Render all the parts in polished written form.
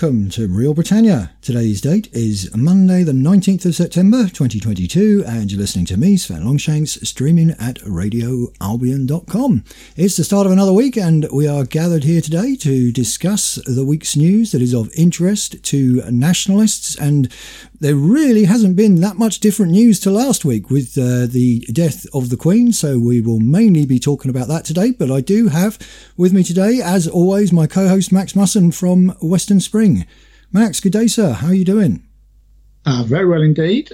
welcome to Real Britannia. Today's date is Monday the 19th of September 2022 and you're listening to me, Sven Longshanks, streaming at radioalbion.com. It's the start of another week and we are gathered here today to discuss the week's news that is of interest to nationalists, and there really hasn't been that much different news to last week with the death of the Queen, so we will mainly be talking about that today. But I do have with me today, as always, my co-host Max Musson from Western Spring. Max, good day, sir. How are you doing? Very well indeed.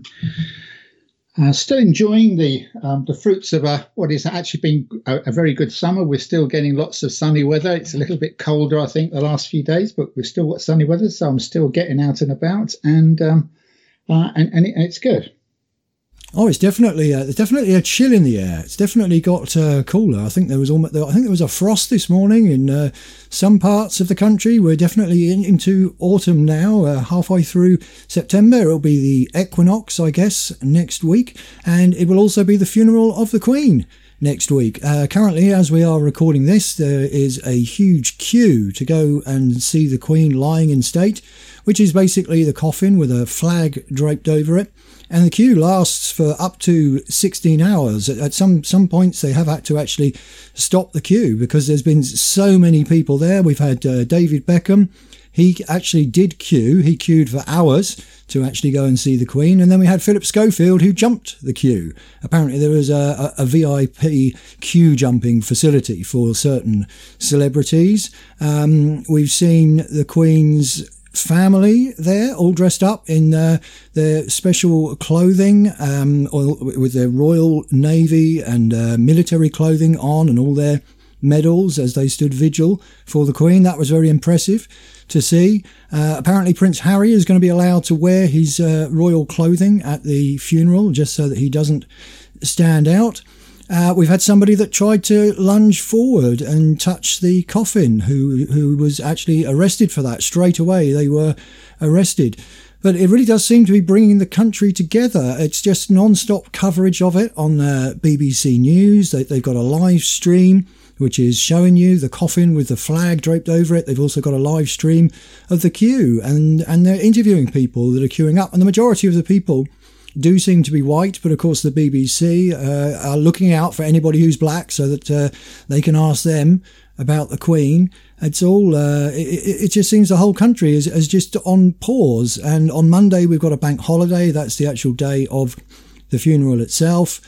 Still enjoying the fruits of what has actually been a very good summer. We're still getting lots of sunny weather. It's a little bit colder, I think, the last few days, but we've still got sunny weather, so I'm still getting out and about, and it's good. Oh, it's definitely a chill in the air. It's definitely got cooler. I think there was a frost this morning in some parts of the country. We're definitely into autumn now, halfway through September. It'll be the equinox, I guess, next week, and it will also be the funeral of the Queen next week. Currently, as we are recording this, there is a huge queue to go and see the Queen lying in state, which is basically the coffin with a flag draped over it. And the queue lasts for up to 16 hours. At some points, they have had to actually stop the queue because there's been so many people there. We've had David Beckham. He actually did queue. He queued for hours to actually go and see the Queen. And then we had Philip Schofield, who jumped the queue. Apparently, there was a VIP queue jumping facility for certain celebrities. We've seen the Queen's family there, all dressed up in their special clothing, or with their Royal Navy and military clothing on, and all their medals as they stood vigil for the Queen. That was very impressive to see. Apparently Prince Harry is going to be allowed to wear his royal clothing at the funeral, just so that he doesn't stand out. We've had somebody that tried to lunge forward and touch the coffin, who was actually arrested for that straight away. They were arrested. But it really does seem to be bringing the country together. It's just non-stop coverage of it on BBC News. They've got a live stream which is showing you the coffin with the flag draped over it. They've also got a live stream of the queue, and they're interviewing people that are queuing up. And the majority of the people do seem to be white, but of course the BBC are looking out for anybody who's black so that they can ask them about the Queen. It's all it just seems the whole country is just on pause. And on Monday we've got a bank holiday. That's the actual day of the funeral itself.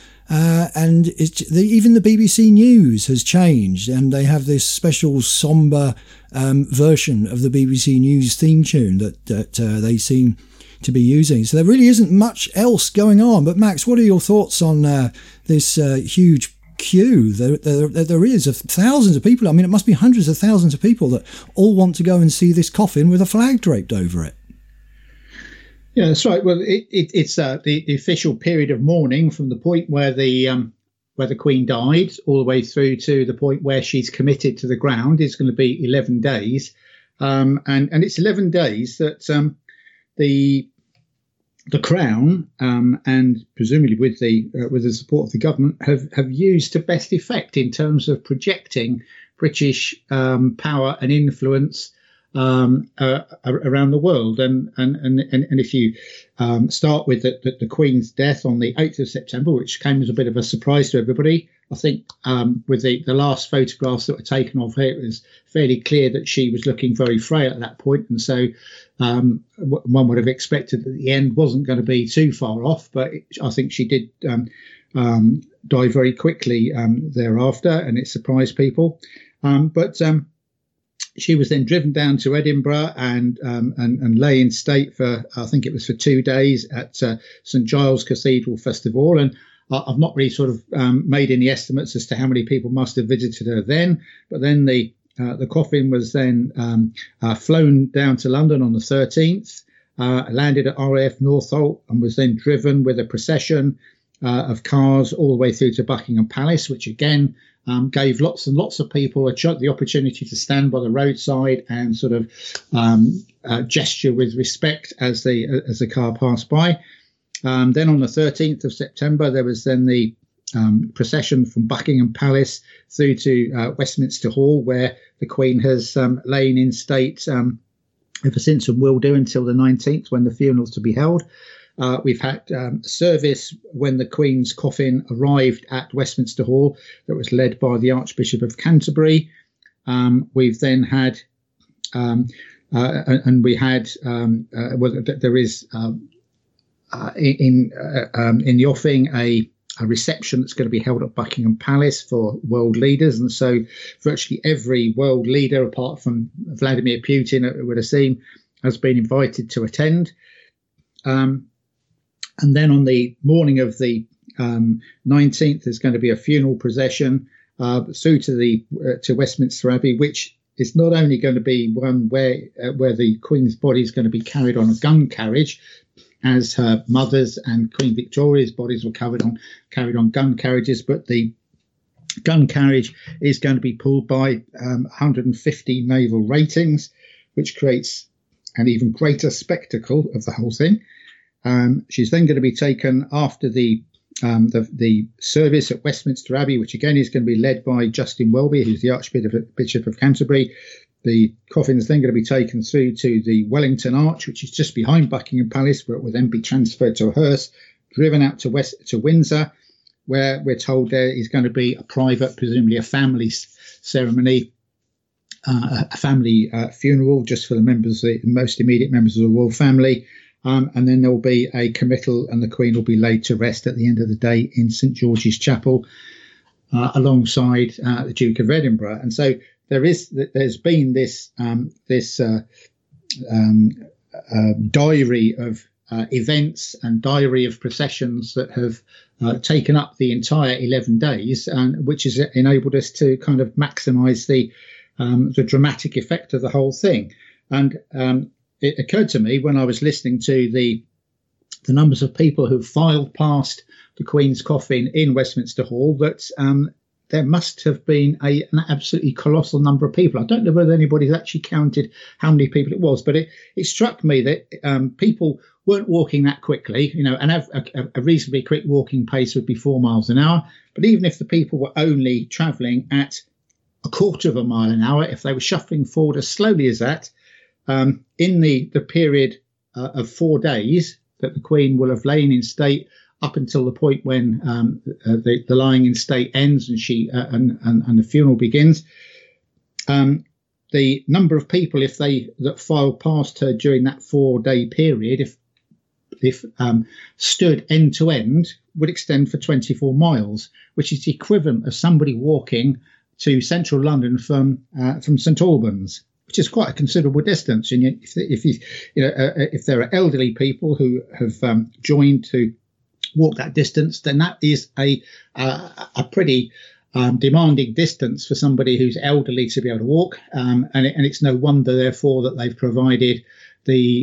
And even the BBC News has changed, and they have this special somber version of the BBC News theme tune that they seem to be using. So there really isn't much else going on. But Max, what are your thoughts on this huge queue? There is of thousands of people. I mean, it must be hundreds of thousands of people that all want to go and see this coffin with a flag draped over it. Yeah, that's right. Well, it's the official period of mourning from the point where the Queen died all the way through to the point where she's committed to the ground is going to be 11 days, and it's 11 days that the Crown and presumably with the support of the government have used to best effect in terms of projecting British power and influence around the world. And if you start with the Queen's death on the 8th of September, which came as a bit of a surprise to everybody, I think with the last photographs that were taken of her, it was fairly clear that she was looking very frail at that point. And so one would have expected that the end wasn't going to be too far off. But I think she did die very quickly thereafter, and it surprised people. But she was then driven down to Edinburgh and lay in state for, I think it was for 2 days at St Giles Cathedral Festival. And I've not really sort of made any estimates as to how many people must have visited her then. But then the coffin was then flown down to London on the 13th, landed at RAF Northolt, and was then driven with a procession of cars all the way through to Buckingham Palace, which again gave lots and lots of people the opportunity to stand by the roadside and sort of gesture with respect as the car passed by. Then on the 13th of September, there was then the procession from Buckingham Palace through to Westminster Hall, where the Queen has lain in state ever since, and will do until the 19th when the funeral's to be held. We've had service when the Queen's coffin arrived at Westminster Hall that was led by the Archbishop of Canterbury. We've then had, there is in the offing a reception that's going to be held at Buckingham Palace for world leaders, and so virtually every world leader, apart from Vladimir Putin, it would seem, has been invited to attend. And then on the morning of the 19th, there's going to be a funeral procession through to Westminster Abbey, which is not only going to be one where the Queen's body is going to be carried on a gun carriage, as her mother's and Queen Victoria's bodies were carried on gun carriages, but the gun carriage is going to be pulled by 150 naval ratings, which creates an even greater spectacle of the whole thing. She's then going to be taken after the service at Westminster Abbey, which again is going to be led by Justin Welby, who's the Archbishop of Canterbury. The coffin is then going to be taken through to the Wellington Arch, which is just behind Buckingham Palace, where it will then be transferred to a hearse, driven out to Windsor, where we're told there is going to be a private, presumably a family ceremony, a family funeral just for the most immediate members of the royal family. And then there will be a committal, and the Queen will be laid to rest at the end of the day in St George's Chapel, alongside the Duke of Edinburgh. And so there's been this diary of events and diary of processions that have taken up the entire 11 days, and which has enabled us to kind of maximise the dramatic effect of the whole thing. And it occurred to me when I was listening to the numbers of people who filed past the Queen's coffin in Westminster Hall that there must have been an absolutely colossal number of people. I don't know whether anybody's actually counted how many people it was, but it struck me that people weren't walking that quickly. And a reasonably quick walking pace would be 4 miles an hour. But even if the people were only travelling at a quarter of a mile an hour, if they were shuffling forward as slowly as that, in the period of 4 days that the Queen will have lain in state up until the point when the lying in state ends and and the funeral begins, the number of people that filed past her during that 4-day period, if stood end to end, would extend for 24 miles, which is the equivalent of somebody walking to central London from St Albans, which is quite a considerable distance. And if there are elderly people who have joined to walk that distance, then that is a pretty demanding distance for somebody who's elderly to be able to walk. And it's no wonder, therefore, that they've provided the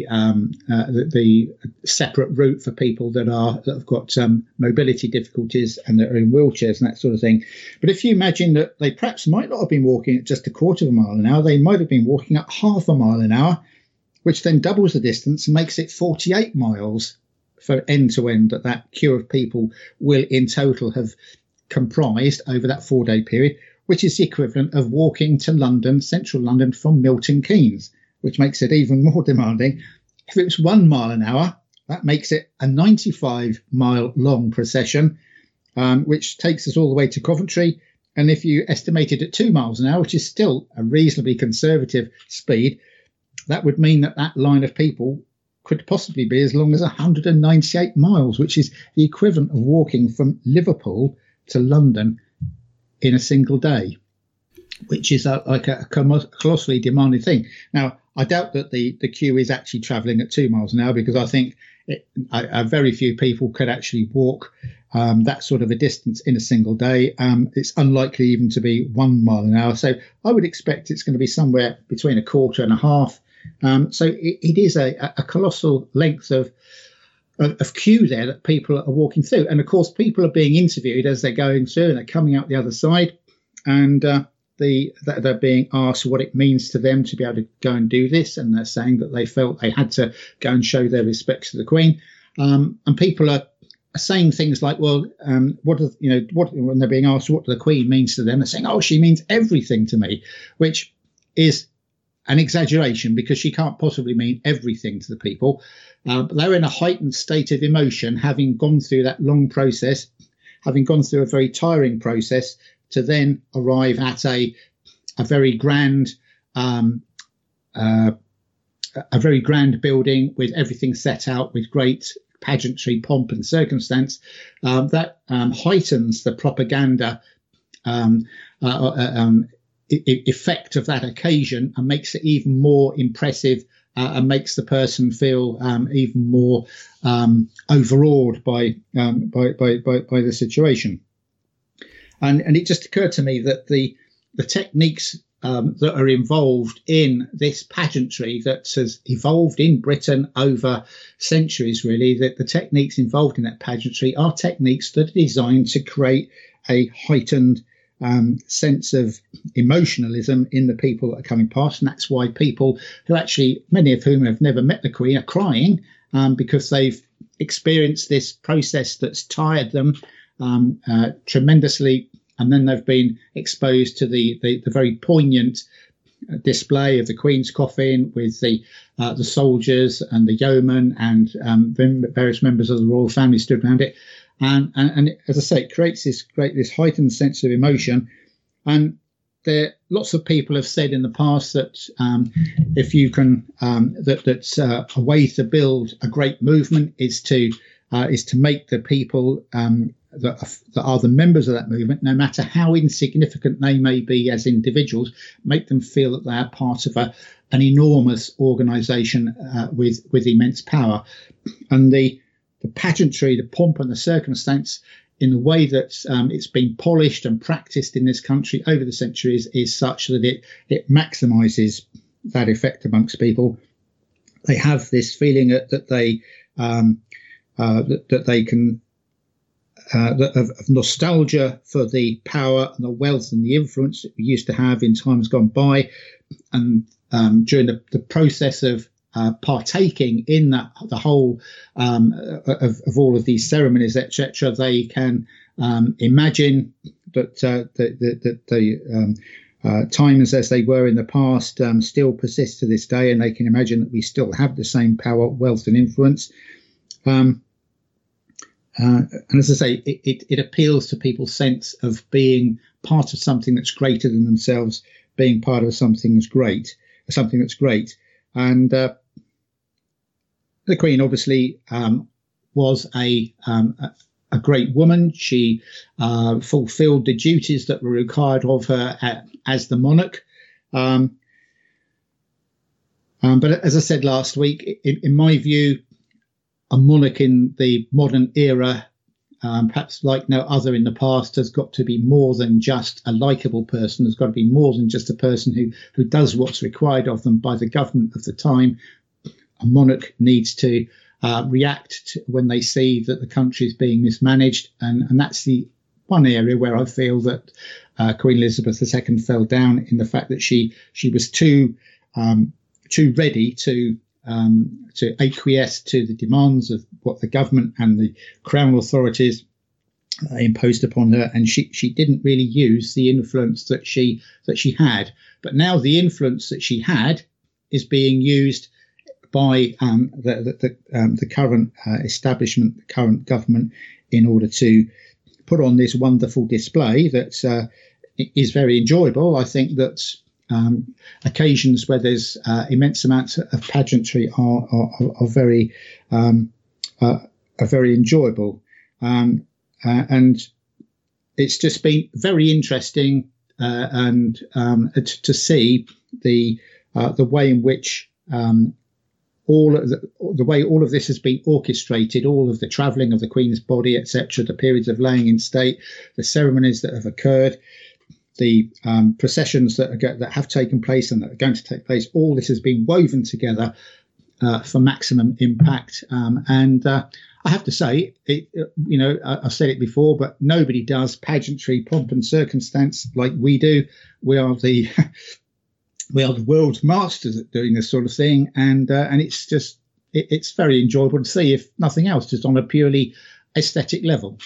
separate route for people that have got mobility difficulties and that are in wheelchairs and that sort of thing. But if you imagine that they perhaps might not have been walking at just a quarter of a mile an hour, they might have been walking at half a mile an hour, which then doubles the distance and makes it 48 miles for end to end that queue of people will in total have comprised over that 4-day period, which is the equivalent of walking to London, central London, from Milton Keynes, which makes it even more demanding. If it was 1 mile an hour, that makes it a 95-mile long procession, which takes us all the way to Coventry. And if you estimate it at 2 miles an hour, which is still a reasonably conservative speed, that would mean that line of people could possibly be as long as 198 miles, which is the equivalent of walking from Liverpool to London in a single day, which is like a colossally demanding thing. Now, I doubt that the queue is actually travelling at 2 miles an hour, because I think very few people could actually walk that sort of a distance in a single day. It's unlikely even to be 1 mile an hour. So I would expect it's going to be somewhere between a quarter and a half. So it is a colossal length of queue there that people are walking through. And of course, people are being interviewed as they're going through, and they're coming out the other side, and they're being asked what it means to them to be able to go and do this. And they're saying that they felt they had to go and show their respects to the Queen. And people are saying things like, well, when they're being asked what the Queen means to them, they're saying, oh, she means everything to me, which is an exaggeration because she can't possibly mean everything to the people. But they're in a heightened state of emotion, having gone through that long process, having gone through a very tiring process to then arrive at a very grand building with everything set out with great pageantry, pomp and circumstance. That heightens the propaganda effect of that occasion and makes it even more impressive and makes the person feel even more overawed by the situation. And it just occurred to me that the techniques that are involved in this pageantry that has evolved in Britain over centuries, really, that the techniques involved in that pageantry are techniques that are designed to create a heightened sense of emotionalism in the people that are coming past. And that's why people who actually, many of whom have never met the Queen, are crying because they've experienced this process that's tired them tremendously. And then they've been exposed to the very poignant display of the Queen's coffin with the soldiers and the yeomen and various members of the royal family stood around it. And as I say, it creates this heightened sense of emotion. And there, lots of people have said in the past that if you can, that's a way to build a great movement is to make the people that are the members of that movement, no matter how insignificant they may be as individuals, make them feel that they are part of an enormous organisation with immense power. And the pageantry, the pomp and the circumstance in the way that it's been polished and practiced in this country over the centuries is such that it maximises that effect amongst people. They have this feeling that they can of nostalgia for the power and the wealth and the influence that we used to have in times gone by, and during the process of partaking in the whole of all of these ceremonies, etc., they can imagine that the times as they were in the past still persist to this day, and they can imagine that we still have the same power, wealth, and influence. And as I say, it appeals to people's sense of being part of something that's greater than themselves, being part of something that's great. And the Queen obviously was a great woman. She fulfilled the duties that were required of her as the monarch. But as I said last week, in my view, a monarch in the modern era, perhaps like no other in the past, has got to be more than just a likeable person. Has got to be more than just a person who does what's required of them by the government of the time. A monarch needs to react when they see that the country is being mismanaged. And that's the one area where I feel that Queen Elizabeth II fell down, in the fact that she was too ready to acquiesce to the demands of what the government and the Crown authorities imposed upon her, and she didn't really use the influence that she had. But now the influence that she had is being used by the current establishment, the current government, in order to put on this wonderful display that is very enjoyable. I think that occasions where there's immense amounts of pageantry are very enjoyable, and it's just been very interesting and to see the way in which all of this has been orchestrated, all of the travelling of the Queen's body, etc., the periods of laying in state, the ceremonies that have occurred, the processions that have taken place and that are going to take place. All this has been woven together for maximum impact. And I have to say, I've said it before, but nobody does pageantry, pomp and circumstance like we do. We are the world's masters at doing this sort of thing, and it's very enjoyable to see, if nothing else, just on a purely aesthetic level.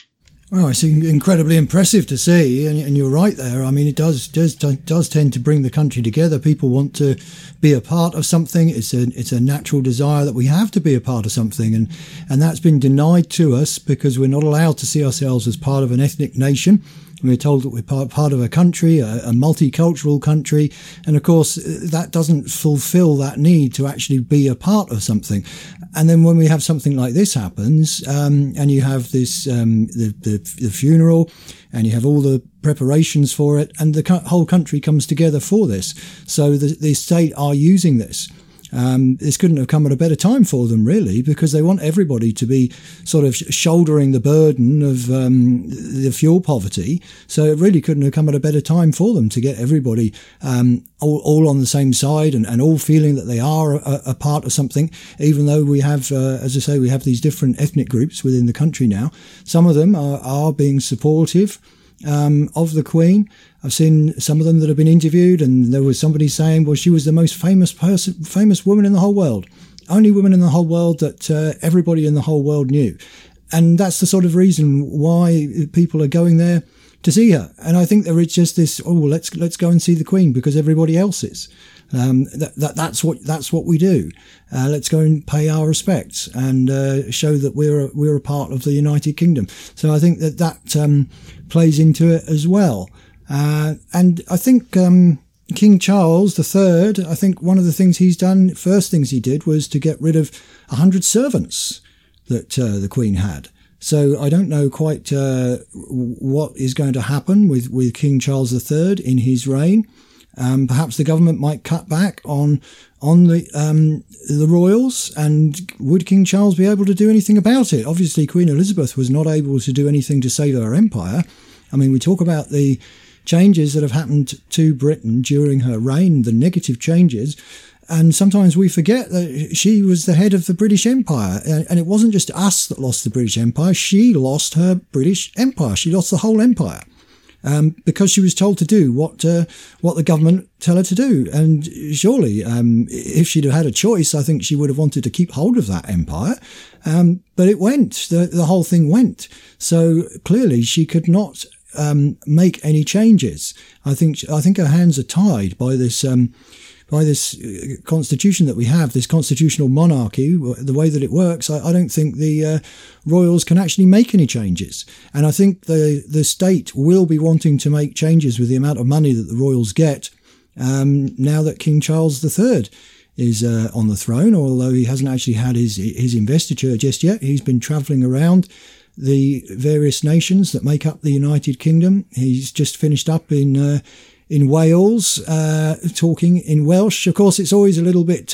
Well, it's incredibly impressive to see, and you're right there. I mean, it does tend to bring the country together. People want to be a part of something. It's a natural desire that we have to be a part of something, and that's been denied to us because we're not allowed to see ourselves as part of an ethnic nation. We're told that we're part of a country, a multicultural country, and of course that doesn't fulfil that need to actually be a part of something. And then when we have something like this happens, and you have this the funeral, and you have all the preparations for it, and the whole country comes together for this. So the state are using this. This couldn't have come at a better time for them, really, because they want everybody to be sort of shouldering the burden of the fuel poverty. So it really couldn't have come at a better time for them to get everybody all on the same side and all feeling that they are a part of something, even though we have, as I say, we have these different ethnic groups within the country now. Some of them are being supportive of the Queen. I've seen some of them that have been interviewed, and there was somebody saying, well, she was the most famous woman in the whole world. Only woman in the whole world that everybody in the whole world knew. And that's the sort of reason why people are going there to see her. And I think there is just this, let's go and see the Queen because everybody else is. That's what we do. Let's go and pay our respects and show that we're a part of the United Kingdom. So I think that plays into it as well. And I think King Charles III, I think one of the things first things he did was to get rid of 100 servants that the Queen had. So I don't know quite what is going to happen with King Charles III in his reign. Perhaps the government might cut back on the royals, and would King Charles be able to do anything about it? Obviously, Queen Elizabeth was not able to do anything to save her empire. I mean, we talk about the changes that have happened to Britain during her reign, the negative changes, and sometimes we forget that she was the head of the British Empire, and it wasn't just us that lost the British Empire. She lost her British Empire. She lost the whole empire. Because she was told to do what the government tell her to do. And surely, if she'd have had a choice, I think she would have wanted to keep hold of that empire. But it went. The whole thing went. So clearly she could not make any changes. I think her hands are tied by this constitution that we have, this constitutional monarchy, the way that it works. I don't think the royals can actually make any changes. And I think the state will be wanting to make changes with the amount of money that the royals get now that King Charles III is on the throne, although he hasn't actually had his investiture just yet. He's been travelling around the various nations that make up the United Kingdom. He's just finished up in Wales, talking in Welsh. Of course, it's always a little bit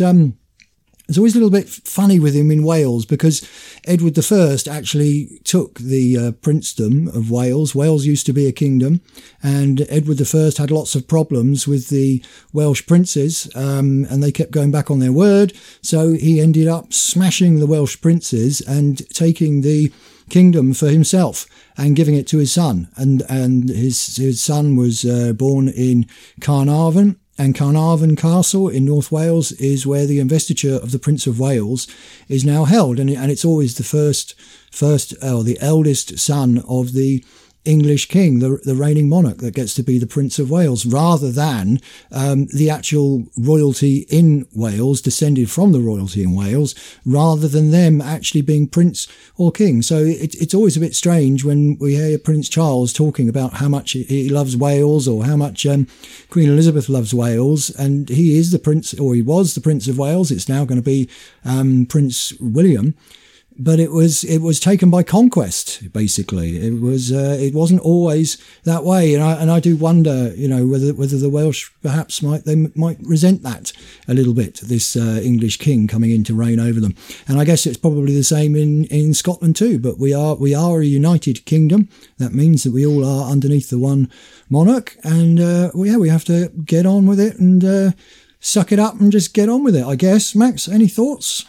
funny with him in Wales because Edward I actually took the princedom of Wales. Wales used to be a kingdom, and Edward I had lots of problems with the Welsh princes, and they kept going back on their word. So he ended up smashing the Welsh princes and taking the kingdom for himself and giving it to his son. And his son was born in Carnarvon. And Carnarvon Castle in North Wales is where the investiture of the Prince of Wales is now held. And it's always the eldest son of the English king, the reigning monarch, that gets to be the Prince of Wales, rather than the actual royalty in Wales, descended from the royalty in Wales, rather than them actually being prince or king. So it's always a bit strange when we hear Prince Charles talking about how much he loves Wales, or how much Queen Elizabeth loves Wales, and he is the prince, or he was the Prince of Wales. It's now going to be Prince William. But it was taken by conquest, basically. It wasn't always that way, and I do wonder, whether the Welsh perhaps might resent that a little bit, this English king coming in to reign over them. And I guess it's probably the same in Scotland too. But we are a united kingdom. That means that we all are underneath the one monarch, and we have to get on with it and suck it up and just get on with it, I guess. Max, any thoughts?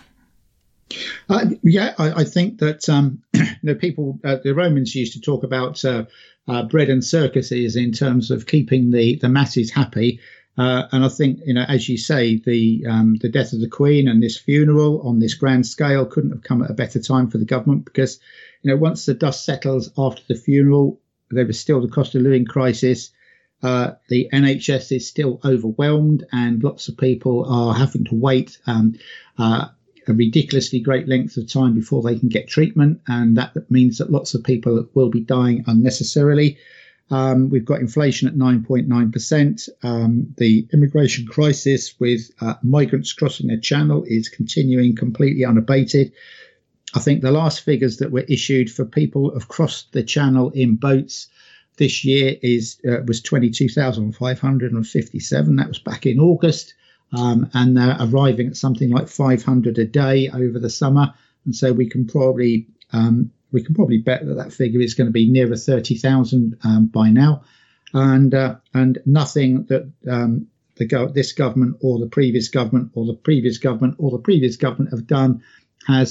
I think that people, the Romans used to talk about bread and circuses in terms of keeping the masses happy. And I think, as you say, the death of the Queen and this funeral on this grand scale couldn't have come at a better time for the government, because, once the dust settles after the funeral, there was still the cost of living crisis. The NHS is still overwhelmed, and lots of people are having to wait a ridiculously great length of time before they can get treatment, and that means that lots of people will be dying unnecessarily. We've got inflation at 9.9%. The immigration crisis with migrants crossing the channel is continuing completely unabated. I think the last figures that were issued for people who have crossed the channel in boats this year was 22,557. That was back in August, and they're arriving at something like 500 a day over the summer. And so we can probably bet that figure is going to be nearer 30,000 by now, and nothing that this government or the previous government or the previous government or the previous government have done has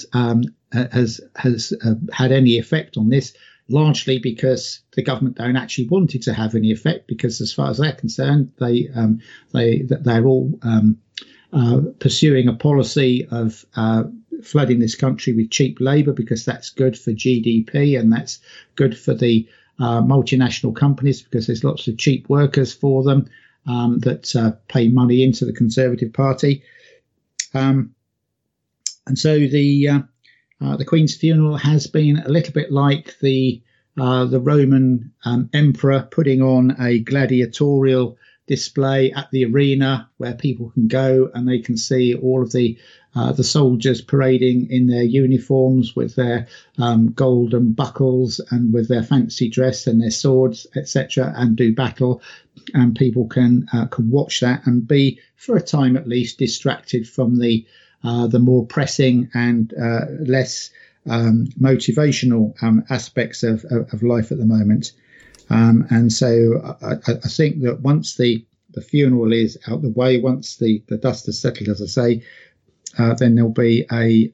had any effect on this. Largely because the government don't actually want it to have any effect, because as far as they're concerned, they're all pursuing a policy of flooding this country with cheap labour, because that's good for GDP and that's good for the multinational companies, because there's lots of cheap workers for them that pay money into the Conservative Party. And so the Queen's funeral has been a little bit like the Roman emperor putting on a gladiatorial display at the arena, where people can go and they can see all of the soldiers parading in their uniforms with their golden buckles and with their fancy dress and their swords, etc., and do battle. And people can watch that and be, for a time at least, distracted from the more pressing and less motivational aspects of life at the moment. And so I think that once the funeral is out the way, once the dust has settled, as I say, then there'll be a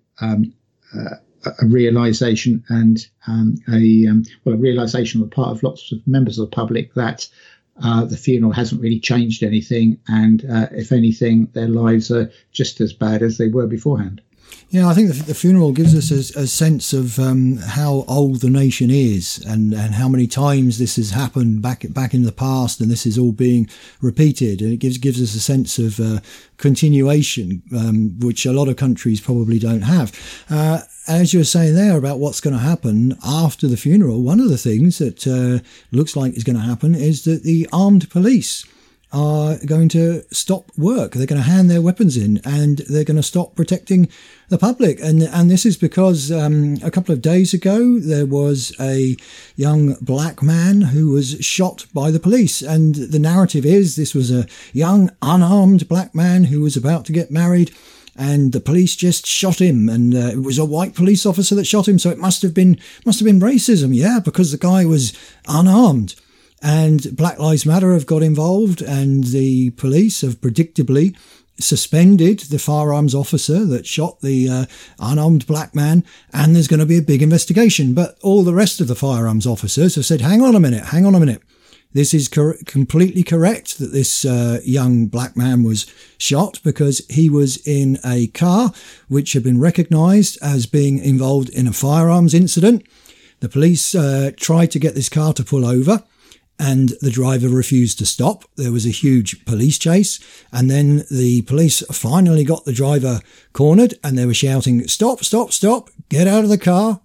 realization and a realization on the part of lots of members of the public that the funeral hasn't really changed anything, and if anything, their lives are just as bad as they were beforehand. Yeah, I think the funeral gives us a sense of how old the nation is, and how many times this has happened back in the past, and this is all being repeated, and it gives us a sense of continuation, which a lot of countries probably don't have. As you were saying there about what's going to happen after the funeral, one of the things that looks like is going to happen is that the armed police are going to stop work. They're going to hand their weapons in, and they're going to stop protecting the public. And this is because a couple of days ago, there was a young black man who was shot by the police. And the narrative is this was a young, unarmed black man who was about to get married, and the police just shot him, and it was a white police officer that shot him. So it must have been racism. Yeah, because the guy was unarmed. And Black Lives Matter have got involved, and the police have predictably suspended the firearms officer that shot the unarmed black man, and there's going to be a big investigation. But all the rest of the firearms officers have said, hang on a minute. This is completely correct that this young black man was shot because he was in a car which had been recognised as being involved in a firearms incident. The police tried to get this car to pull over, and the driver refused to stop. There was a huge police chase, and then the police finally got the driver cornered, and they were shouting, stop, get out of the car.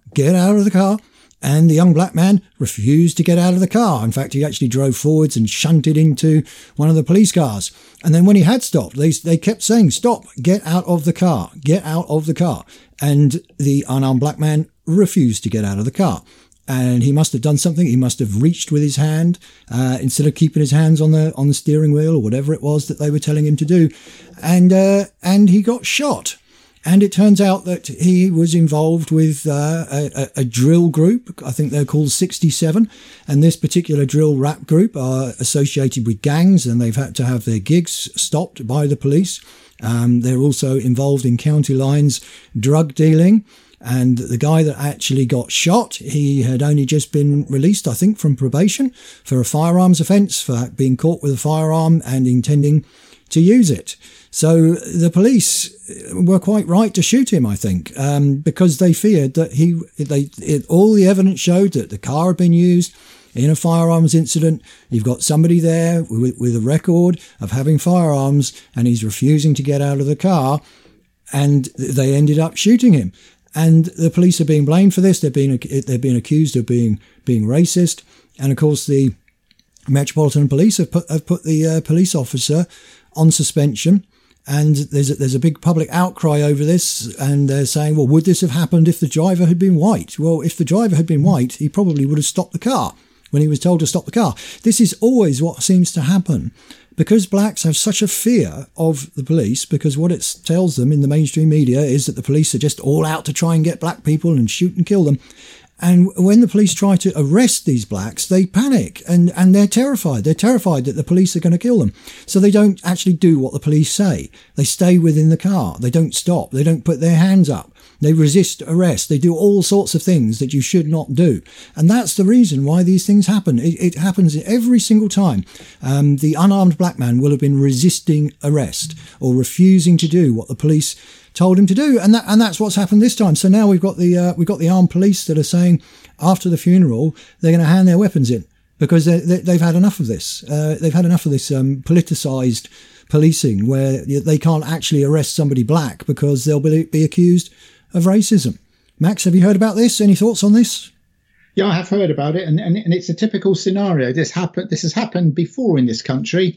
And the young black man refused to get out of the car. In fact, he actually drove forwards and shunted into one of the police cars. And then when he had stopped, they kept saying, stop, get out of the car. And the unarmed black man refused to get out of the car. And he must have done something. He must have reached with his hand instead of keeping his hands on the steering wheel or whatever it was that they were telling him to do. And he got shot. And it turns out that he was involved with a drill group. I think they're called 67. And this particular drill rap group are associated with gangs, and they've had to have their gigs stopped by the police. They're also involved in county lines drug dealing. And the guy that actually got shot, he had only just been released, I think, from probation for a firearms offence, for being caught with a firearm and intending to use it. So the police were quite right to shoot him, I think, because they feared that all the evidence showed that the car had been used in a firearms incident. You've got somebody there with a record of having firearms, and he's refusing to get out of the car, and they ended up shooting him. And the police are being blamed for this. They're being accused of being racist. And of course, the Metropolitan Police have put the police officer on suspension. And there's a big public outcry over this. And they're saying, well, would this have happened if the driver had been white? Well, if the driver had been white, he probably would have stopped the car when he was told to stop the car. This is always what seems to happen. Because blacks have such a fear of the police, because what it tells them in the mainstream media is that the police are just all out to try and get black people and shoot and kill them. And when the police try to arrest these blacks, they panic and they're terrified. They're terrified that the police are going to kill them. So they don't actually do what the police say. They stay within the car. They don't stop. They don't put their hands up. They resist arrest. They do all sorts of things that you should not do. And that's the reason why these things happen. It happens every single time. The unarmed black man will have been resisting arrest or refusing to do what the police told him to do, and that's what's happened this time. So now we've got the armed police that are saying after the funeral they're going to hand their weapons in because they've had enough of this. They've had enough of this politicised policing where they can't actually arrest somebody black because they'll be accused of racism. Max, have you heard about this? Any thoughts on this? Yeah, I have heard about it, and it's a typical scenario. This has happened before in this country.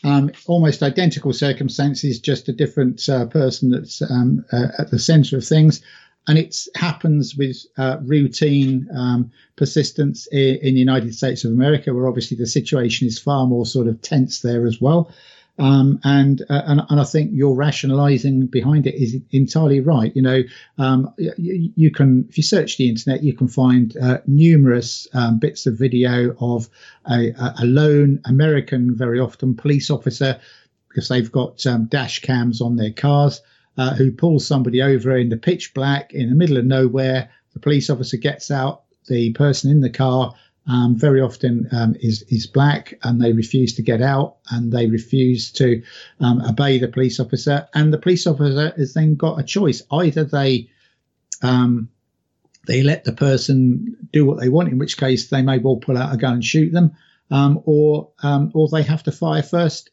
Almost identical circumstances, just a different person that's at the centre of things. And it happens with routine persistence in the United States of America, where obviously the situation is far more sort of tense there as well. And I think your rationalising behind it is entirely right. You know, you can, if you search the internet, you can find numerous bits of video of a lone American, very often police officer, because they've got dash cams on their cars, who pulls somebody over in the pitch black in the middle of nowhere. The police officer gets out. The person in the car very often is black, and they refuse to get out, and they refuse to obey the police officer. And the police officer has then got a choice: either they let the person do what they want, in which case they may well pull out a gun and shoot them, or they have to fire first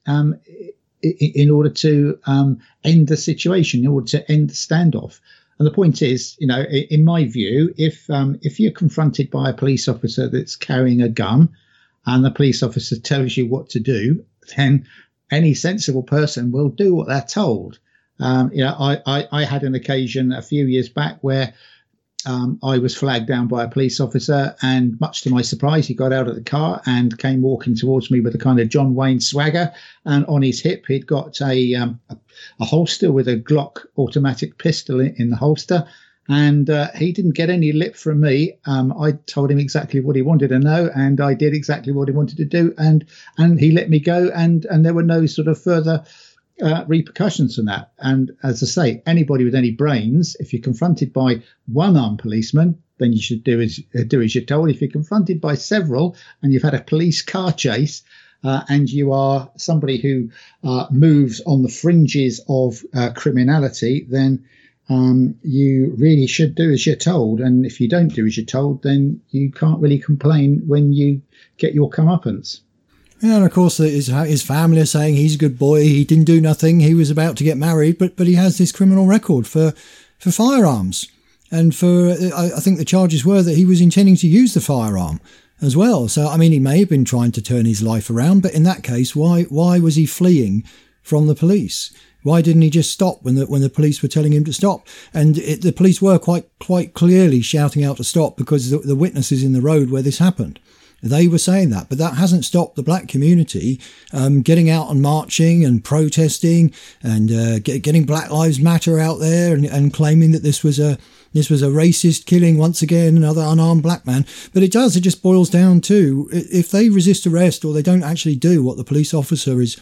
in order to end the situation, in order to end the standoff. And the point is, you know, in my view, if you're confronted by a police officer that's carrying a gun and the police officer tells you what to do, then any sensible person will do what they're told. You know, I had an occasion a few years back where I was flagged down by a police officer, and much to my surprise, he got out of the car and came walking towards me with a kind of John Wayne swagger. And on his hip, he'd got a holster with a Glock automatic pistol in the holster. And he didn't get any lip from me. I told him exactly what he wanted to know, and I did exactly what he wanted to do. And he let me go, and there were no sort of further repercussions from that. And as I say, anybody with any brains, if you're confronted by one armed policeman, then you should do as you're told. If you're confronted by several and you've had a police car chase, and you are somebody who moves on the fringes of criminality, then you really should do as you're told. And if you don't do as you're told, then you can't really complain when you get your comeuppance. Yeah, and of course his family are saying he's a good boy, he didn't do nothing, he was about to get married, but he has this criminal record for firearms. And I think the charges were that he was intending to use the firearm as well. So, I mean, he may have been trying to turn his life around, but in that case, why was he fleeing from the police? Why didn't he just stop when the police were telling him to stop? And the police were quite clearly shouting out to stop because the witnesses in the road where this happened, they were saying that. But that hasn't stopped the black community getting out and marching and protesting and getting Black Lives Matter out there and claiming that this was a racist killing, once again, another unarmed black man. But it just boils down to, if they resist arrest or they don't actually do what the police officer is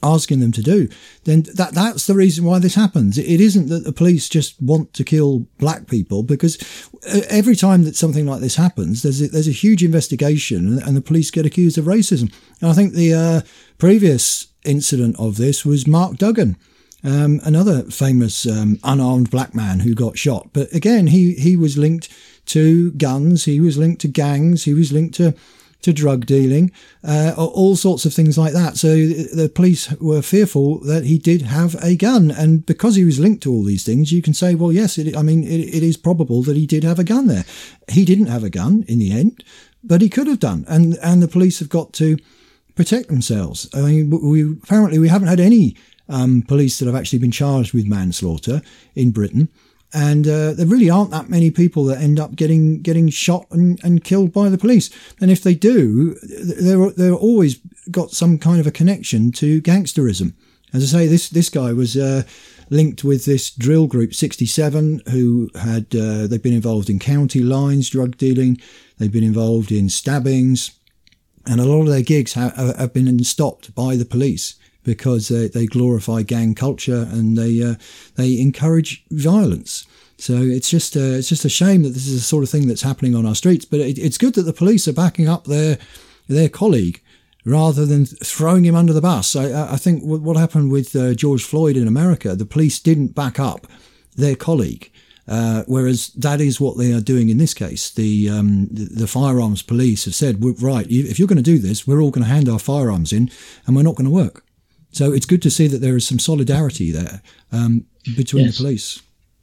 asking them to do, then that's the reason why this happens. It isn't that the police just want to kill black people, because every time that something like this happens, there's a huge investigation and the police get accused of racism. And I think the previous incident of this was Mark Duggan, another famous unarmed black man who got shot. But again, he was linked to guns, he was linked to gangs, he was linked to drug dealing, all sorts of things like that. So the police were fearful that he did have a gun. And because he was linked to all these things, you can say, well, yes, it is probable that he did have a gun there. He didn't have a gun in the end, but he could have done. And the police have got to protect themselves. I mean, we haven't had any police that have actually been charged with manslaughter in Britain. And there really aren't that many people that end up getting shot and killed by the police. And if they do, they're always got some kind of a connection to gangsterism. As I say, this guy was linked with this drill group 67, who had they've been involved in county lines, drug dealing. They've been involved in stabbings, and a lot of their gigs have been stopped by the police, because they glorify gang culture and they encourage violence. So it's just a shame that this is the sort of thing that's happening on our streets. But it's good that the police are backing up their colleague rather than throwing him under the bus. I think what happened with George Floyd in America, the police didn't back up their colleague. Whereas that is what they are doing in this case. The firearms police have said, right, if you're going to do this, we're all going to hand our firearms in and we're not going to work. So it's good to see that there is some solidarity there between the police.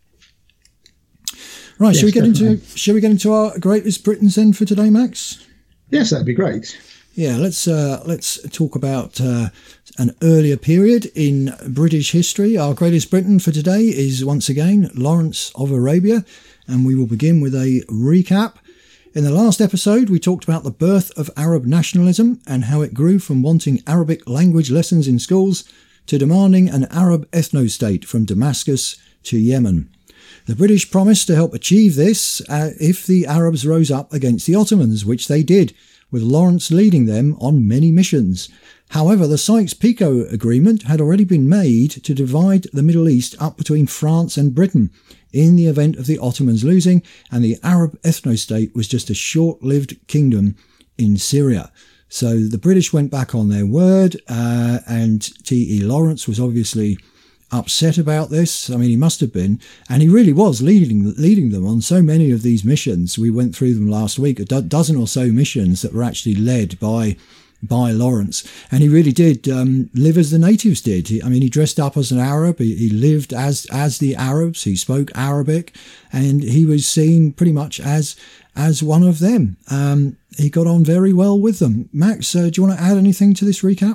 Right, yes, shall we get into our greatest Britons then for today, Max? Yes, that'd be great. Yeah, let's talk about an earlier period in British history. Our greatest Briton for today is once again Lawrence of Arabia, and we will begin with a recap. In the last episode, we talked about the birth of Arab nationalism and how it grew from wanting Arabic language lessons in schools to demanding an Arab ethno-state from Damascus to Yemen. The British promised to help achieve this if the Arabs rose up against the Ottomans, which they did, with Lawrence leading them on many missions. However, the Sykes-Picot Agreement had already been made to divide the Middle East up between France and Britain in the event of the Ottomans losing, and the Arab ethno-state was just a short-lived kingdom in Syria. So the British went back on their word, and T.E. Lawrence was obviously upset about this. I mean, he must have been, and he really was leading them on so many of these missions. We went through them last week, a dozen or so missions that were actually led by Lawrence, and he really did live as the natives did. He dressed up as an Arab. He lived as the Arabs. He spoke Arabic, and he was seen pretty much as one of them. He got on very well with them. Max, do you want to add anything to this recap?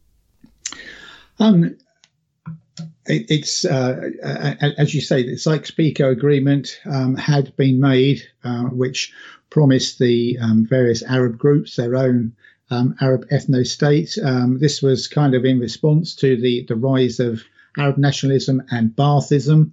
It's as you say, the Sykes-Picot Agreement had been made, which promised the various Arab groups their own Arab ethno-state. This was kind of in response to the rise of Arab nationalism and Baathism,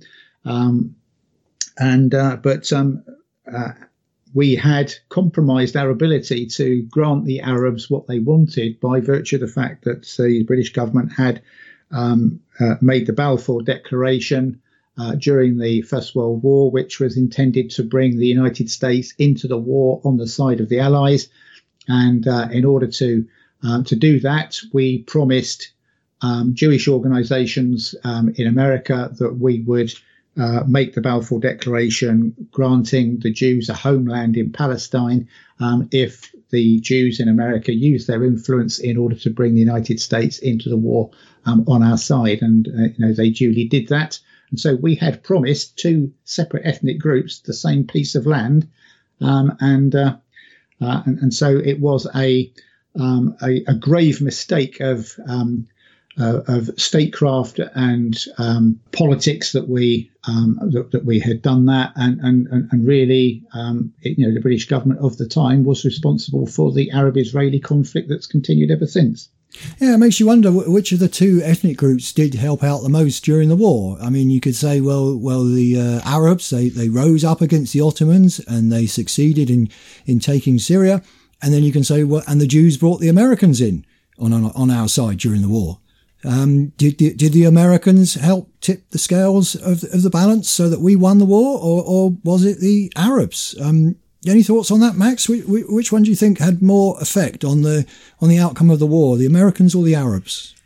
but we had compromised our ability to grant the Arabs what they wanted by virtue of the fact that the British government had made the Balfour Declaration during the First World War, which was intended to bring the United States into the war on the side of the Allies. And in order to do that, we promised Jewish organizations in America that we would make the Balfour Declaration granting the Jews a homeland in Palestine if the Jews in America used their influence in order to bring the United States into the war on our side. And they duly did that. And so we had promised two separate ethnic groups the same piece of land, and so it was a grave mistake of statecraft and politics that we had done that, and really the British government of the time was responsible for the Arab-Israeli conflict that's continued ever since. Yeah, it makes you wonder which of the two ethnic groups did help out the most during the war. I mean, you could say, well, the Arabs, they rose up against the Ottomans and they succeeded in taking Syria. And then you can say, well, and the Jews brought the Americans in on our side during the war. Did the Americans help tip the scales of the balance so that we won the war, or was it the Arabs? Any thoughts on that, Max? Which one do you think had more effect on the outcome of the war, the Americans or the Arabs?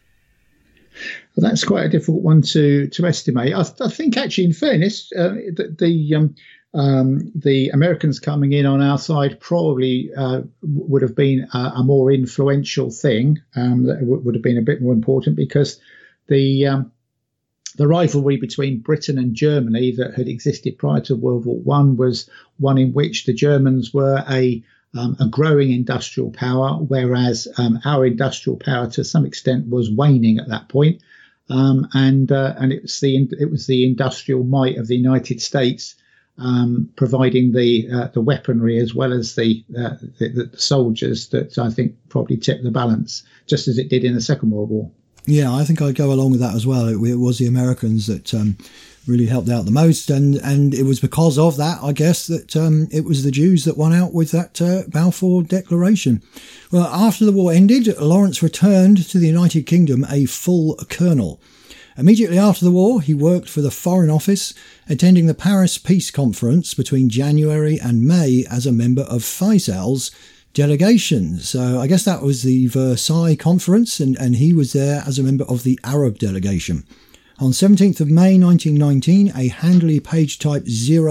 Well, that's quite a difficult one to estimate. I think, actually, in fairness, the Americans coming in on our side probably would have been a more influential thing. That would have been a bit more important, because the rivalry between Britain and Germany that had existed prior to World War One was one in which the Germans were a growing industrial power, whereas our industrial power, to some extent, was waning at that point. And it was the industrial might of the United States providing the weaponry as well as the soldiers that I think probably tipped the balance, just as it did in the Second World War. Yeah, I think I'd go along with that as well. It was the Americans that really helped out the most, and it was because of that, I guess, that it was the Jews that won out with that Balfour Declaration. Well, after the war ended, Lawrence returned to the United Kingdom a full colonel. Immediately after the war, he worked for the Foreign Office, attending the Paris Peace Conference between January and May as a member of Faisal's delegation. So I guess that was the Versailles Conference, and he was there as a member of the Arab delegation. On 17th of May 1919, a Handley Page Type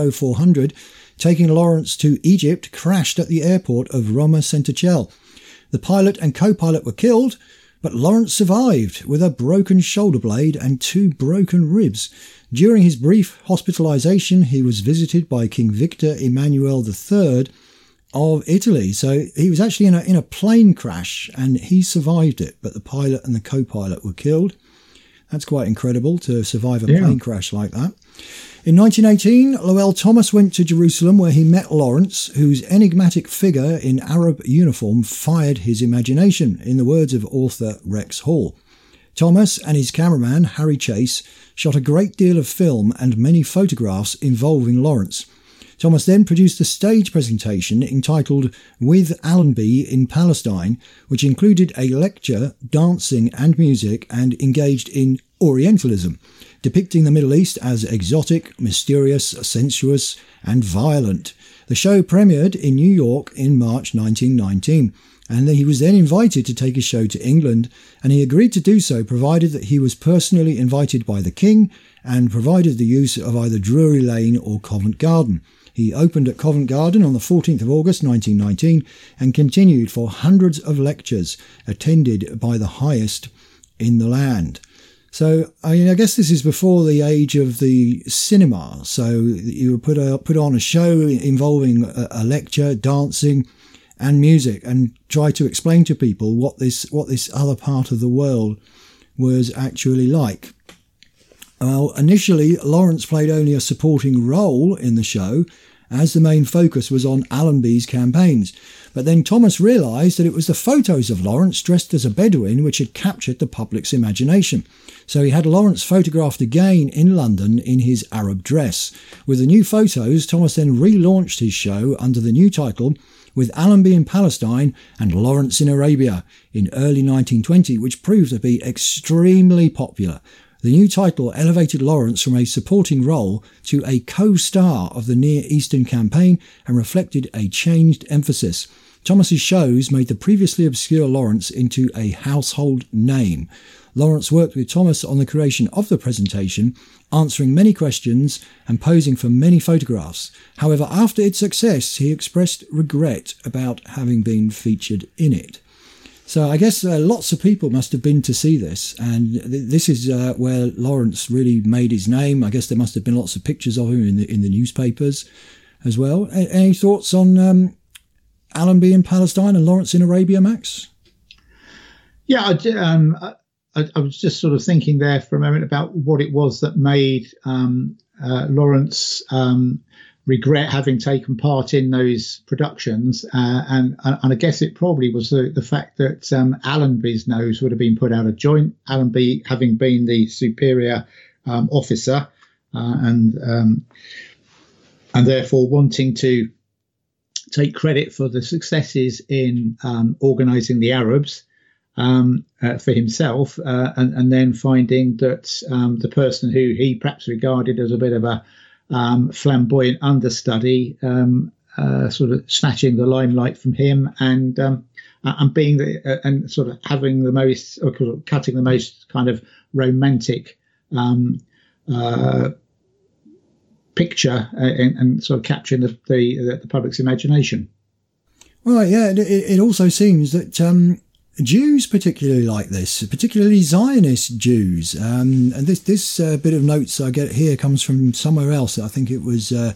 0400 taking Lawrence to Egypt crashed at the airport of Roma Centocelle. The pilot and co-pilot were killed, but Lawrence survived with a broken shoulder blade and 2 broken ribs. During his brief hospitalisation, he was visited by King Victor Emmanuel III of Italy. So he was actually in a plane crash, and he survived it, but the pilot and the co-pilot were killed. That's quite incredible to survive a plane crash like that. In 1918, Lowell Thomas went to Jerusalem, where he met Lawrence, whose enigmatic figure in Arab uniform fired his imagination, in the words of author Rex Hall. Thomas and his cameraman, Harry Chase, shot a great deal of film and many photographs involving Lawrence. Thomas then produced a stage presentation entitled With Allenby in Palestine, which included a lecture, dancing and music, and engaged in Orientalism, depicting the Middle East as exotic, mysterious, sensuous, and violent. The show premiered in New York in March 1919, and he was then invited to take his show to England, and he agreed to do so provided that he was personally invited by the King and provided the use of either Drury Lane or Covent Garden. He opened at Covent Garden on the 14th of August 1919 and continued for hundreds of lectures attended by the highest in the land. So, I guess this is before the age of the cinema. So you would put on a show involving a lecture, dancing and music, and try to explain to people what this other part of the world was actually like. Well, initially, Lawrence played only a supporting role in the show, as the main focus was on Allenby's campaigns. But then Thomas realised that it was the photos of Lawrence dressed as a Bedouin which had captured the public's imagination. So he had Lawrence photographed again in London in his Arab dress. With the new photos, Thomas then relaunched his show under the new title With Allenby in Palestine and Lawrence in Arabia in early 1920, which proved to be extremely popular. The new title elevated Lawrence from a supporting role to a co-star of the Near Eastern campaign and reflected a changed emphasis. Thomas's shows made the previously obscure Lawrence into a household name. Lawrence worked with Thomas on the creation of the presentation, answering many questions and posing for many photographs. However, after its success, he expressed regret about having been featured in it. So I guess lots of people must have been to see this, and this is where Lawrence really made his name. I guess there must have been lots of pictures of him in the newspapers as well. Any thoughts on Allenby in Palestine and Lawrence in Arabia, Max? Yeah, I was just sort of thinking there for a moment about what it was that made Lawrence regret having taken part in those productions, and I guess it probably was the fact that Allenby's nose would have been put out of joint. Allenby having been the superior officer, and therefore wanting to take credit for the successes in organising the Arabs, for himself, and then finding that the person who he perhaps regarded as a bit of a flamboyant understudy, sort of snatching the limelight from him, and being and sort of having the most, or cutting the most kind of romantic picture, and sort of capturing the public's imagination. Right, yeah. It also seems that Jews particularly like this, particularly Zionist Jews. And this bit of notes I get here comes from somewhere else. I think it was a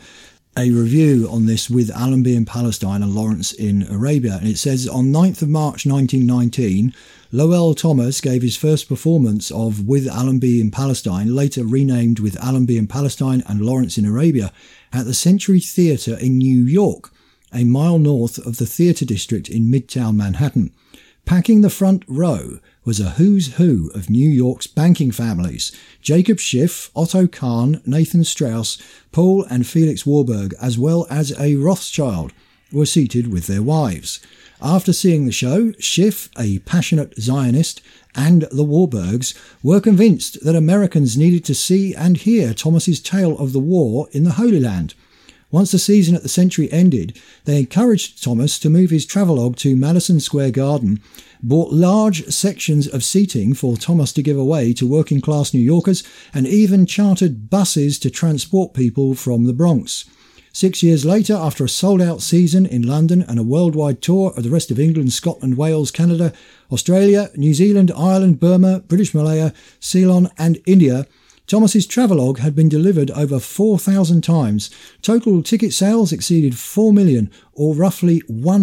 review on this with Allenby in Palestine and Lawrence in Arabia. And it says, on 9th of March 1919, Lowell Thomas gave his first performance of With Allenby in Palestine, later renamed With Allenby in Palestine and Lawrence in Arabia, at the Century Theatre in New York, a mile north of the theatre district in Midtown Manhattan. Packing the front row was a who's who of New York's banking families. Jacob Schiff, Otto Kahn, Nathan Strauss, Paul and Felix Warburg, as well as a Rothschild, were seated with their wives. After seeing the show, Schiff, a passionate Zionist, and the Warburgs were convinced that Americans needed to see and hear Thomas's tale of the war in the Holy Land. Once the season at the Century ended, they encouraged Thomas to move his travelogue to Madison Square Garden, bought large sections of seating for Thomas to give away to working-class New Yorkers, and even chartered buses to transport people from the Bronx. 6 years later, after a sold-out season in London and a worldwide tour of the rest of England, Scotland, Wales, Canada, Australia, New Zealand, Ireland, Burma, British Malaya, Ceylon and India, Thomas's travelogue had been delivered over 4,000 times. Total ticket sales exceeded 4 million, or roughly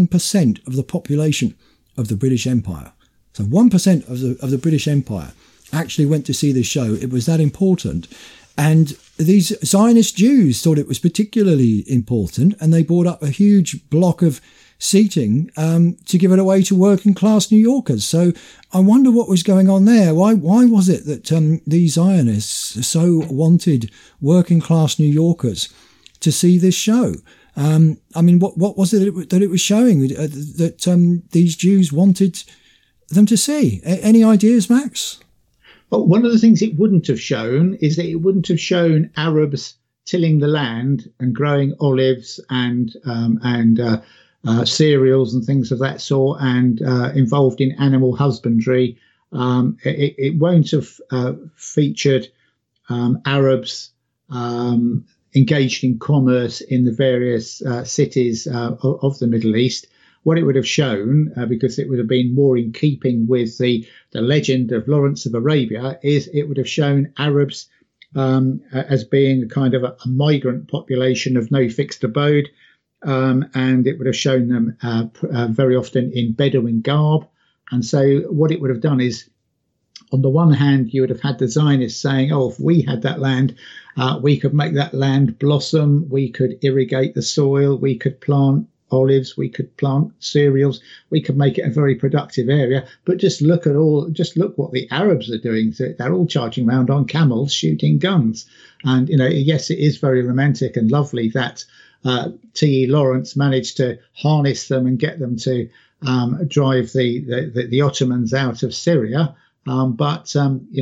1% of the population of the British Empire. So 1% of the British Empire actually went to see this show. It was that important. And these Zionist Jews thought it was particularly important, and they bought up a huge block of seating to give it away to working class New Yorkers. So I wonder what was going on there. Why was it that these Zionists so wanted working class New Yorkers to see this show? I mean, what was it that it was showing that these Jews wanted them to see? Any ideas, Max? Well, one of the things it wouldn't have shown is that it wouldn't have shown Arabs tilling the land and growing olives and cereals and things of that sort, and involved in animal husbandry. It won't have featured Arabs engaged in commerce in the various cities of the Middle East. What it would have shown, because it would have been more in keeping with the legend of Lawrence of Arabia, is it would have shown Arabs as being a kind of a migrant population of no fixed abode. And it would have shown them very often in Bedouin garb. And so what it would have done is, on the one hand, you would have had the Zionists saying, oh, if we had that land, we could make that land blossom, we could irrigate the soil, we could plant olives, we could plant cereals, we could make it a very productive area. But just look what the Arabs are doing. So they're all charging around on camels, shooting guns. And, yes, it is very romantic and lovely that T.E. Lawrence managed to harness them and get them to drive the Ottomans out of Syria. But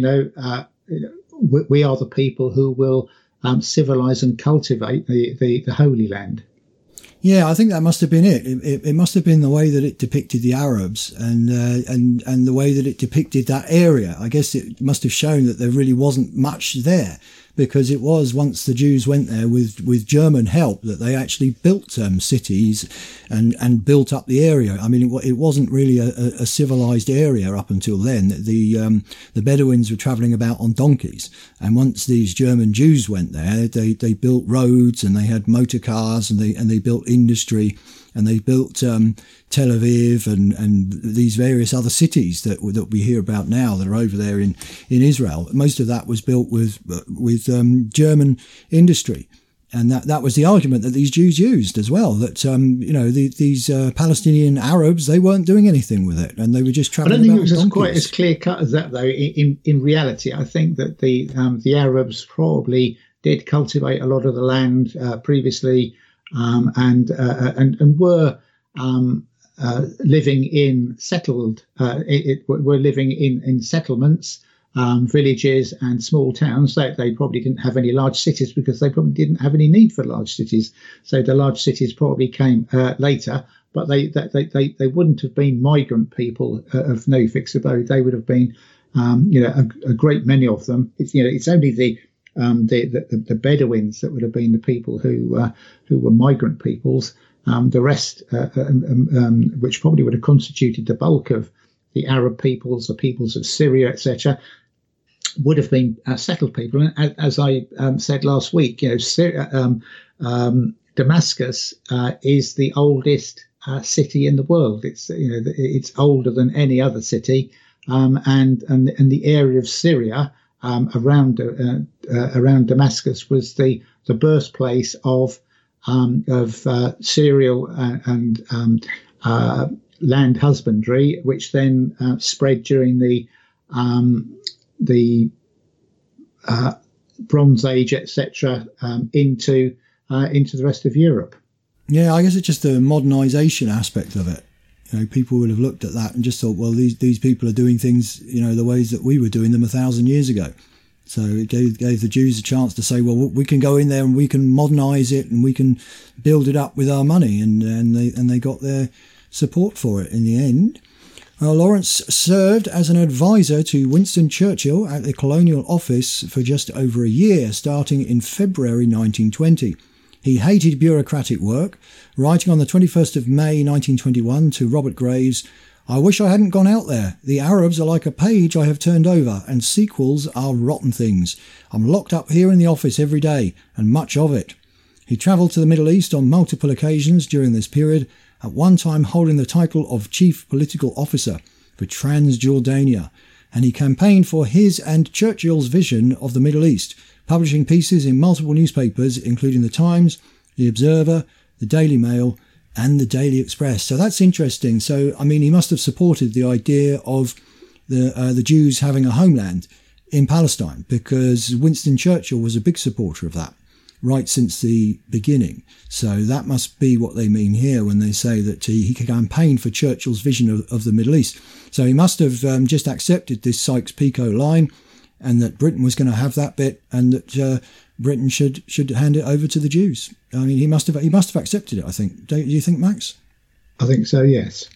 we are the people who will civilize and cultivate the Holy Land. Yeah, I think that must have been it. It must have been the way that it depicted the Arabs and the way that it depicted that area. I guess it must have shown that there really wasn't much there, because it was once the Jews went there with German help that they actually built cities and built up the area. I mean, it wasn't really a civilized area up until then. The Bedouins were traveling about on donkeys, and once these German Jews went there, they built roads and they had motor cars and they built industry, and they built Tel Aviv and these various other cities that we hear about now that are over there in Israel. Most of that was built with German industry. And that was the argument that these Jews used as well, that, these Palestinian Arabs, they weren't doing anything with it, and they were just traveling about. I don't think it was quite as clear cut as that, though. In reality, I think that the Arabs probably did cultivate a lot of the land previously, and were living in settled, were living in settlements, villages and small towns. They probably didn't have any large cities because they probably didn't have any need for large cities. So the large cities probably came later, but they wouldn't have been migrant people of no fixed abode. They would have been, a great many of them. It's only the Bedouins that would have been the people who were migrant peoples. The rest, which probably would have constituted the bulk of the Arab peoples, the peoples of Syria, etc., would have been settled people. And as I said last week, Damascus is the oldest city in the world. It's older than any other city, and the area of Syria around Damascus was the birthplace of cereal and land husbandry, which then spread during the Bronze Age, etc., into the rest of Europe. Yeah, I guess it's just the modernisation aspect of it. People would have looked at that and just thought, well, these people are doing things, the ways that we were doing them 1,000 years ago. So it gave the Jews a chance to say, well, we can go in there and we can modernise it and we can build it up with our money, and they got their support for it in the end. Well, Lawrence served as an advisor to Winston Churchill at the Colonial Office for just over a year, starting in February 1920. He hated bureaucratic work, writing on the 21st of May 1921 to Robert Graves, "I wish I hadn't gone out there. The Arabs are like a page I have turned over, and sequels are rotten things. I'm locked up here in the office every day, and much of it." He travelled to the Middle East on multiple occasions during this period, at one time holding the title of Chief Political Officer for Transjordania, and he campaigned for his and Churchill's vision of the Middle East, publishing pieces in multiple newspapers, including The Times, The Observer, The Daily Mail, and the Daily Express. So that's interesting. So, he must have supported the idea of the Jews having a homeland in Palestine, because Winston Churchill was a big supporter of that right since the beginning. So that must be what they mean here when they say that he campaigned for Churchill's vision of the Middle East. So he must have just accepted this Sykes-Picot line, and that Britain was going to have that bit, and that Britain should hand it over to the Jews. He must have accepted it, I think. Do you think, Max? I think so, yes.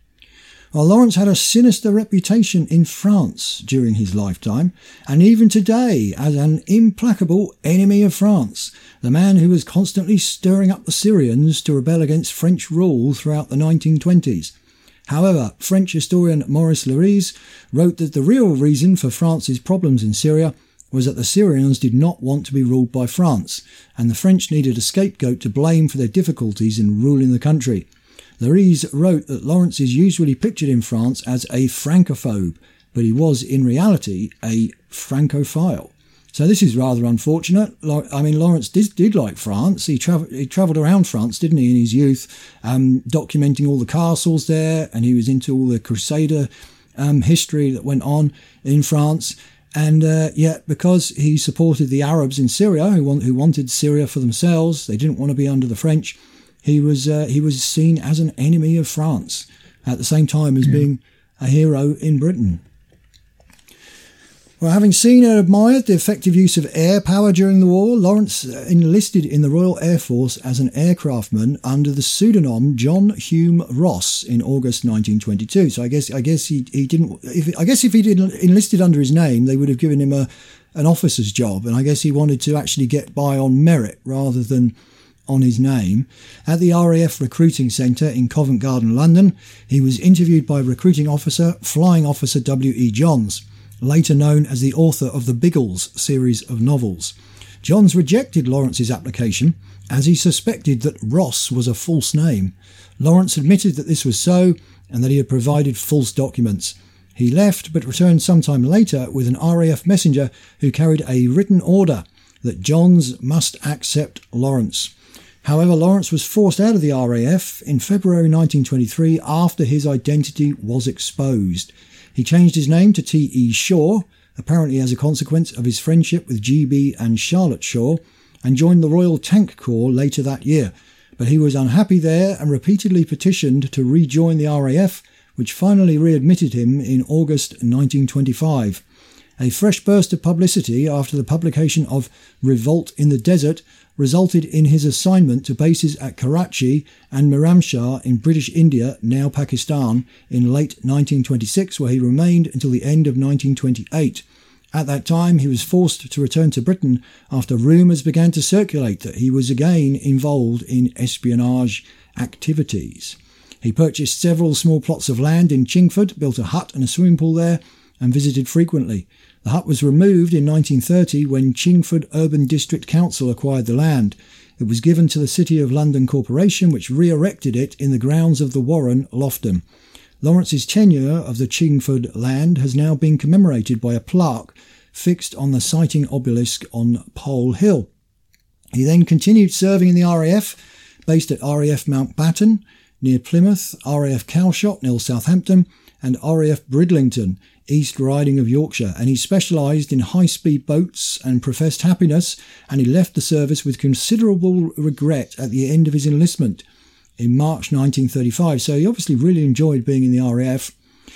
Well, Lawrence had a sinister reputation in France during his lifetime, and even today as an implacable enemy of France, the man who was constantly stirring up the Syrians to rebel against French rule throughout the 1920s. However, French historian Maurice Leris wrote that the real reason for France's problems in Syria was that the Syrians did not want to be ruled by France, and the French needed a scapegoat to blame for their difficulties in ruling the country. Leris wrote that Lawrence is usually pictured in France as a Francophobe, but he was in reality a Francophile. So this is rather unfortunate. Lawrence did like France. He travelled around France, didn't he, in his youth, documenting all the castles there, and he was into all the Crusader history that went on in France. And yet, because he supported the Arabs in Syria, who wanted Syria for themselves, they didn't want to be under the French, he was seen as an enemy of France, at the same time as being a hero in Britain. Well, having seen and admired the effective use of air power during the war, Lawrence enlisted in the Royal Air Force as an aircraftman under the pseudonym John Hume Ross in August 1922. So I guess he didn't. If he'd enlisted under his name, they would have given him an officer's job, and I guess he wanted to actually get by on merit rather than on his name. At the RAF Recruiting Centre in Covent Garden, London, he was interviewed by recruiting officer Flying Officer W.E. Johns, later known as the author of the Biggles series of novels. Johns rejected Lawrence's application as he suspected that Ross was a false name. Lawrence admitted that this was so and that he had provided false documents. He left but returned sometime later with an RAF messenger who carried a written order that Johns must accept Lawrence. However, Lawrence was forced out of the RAF in February 1923 after his identity was exposed. He changed his name to T.E. Shaw, apparently as a consequence of his friendship with G.B. and Charlotte Shaw, and joined the Royal Tank Corps later that year. but he was unhappy there and repeatedly petitioned to rejoin the RAF, which finally readmitted him in August 1925. A fresh burst of publicity after the publication of Revolt in the Desert resulted in his assignment to bases at Karachi and Miramshah in British India, now Pakistan, in late 1926, where he remained until the end of 1928. At that time, he was forced to return to Britain after rumours began to circulate that he was again involved in espionage activities. He purchased several small plots of land in Chingford, built a hut and a swimming pool there, and visited frequently. The hut was removed in 1930 when Chingford Urban District Council acquired the land. It was given to the City of London Corporation, which re-erected it in the grounds of the Warren, Loughton. Lawrence's tenure of the Chingford land has now been commemorated by a plaque fixed on the sighting obelisk on Pole Hill. He then continued serving in the RAF, based at RAF Mountbatten, near Plymouth, RAF Calshot, near Southampton, and RAF Bridlington, East Riding of Yorkshire, and he specialised in high-speed boats and professed happiness, and he left the service with considerable regret at the end of his enlistment in March 1935. So he obviously really enjoyed being in the RAF.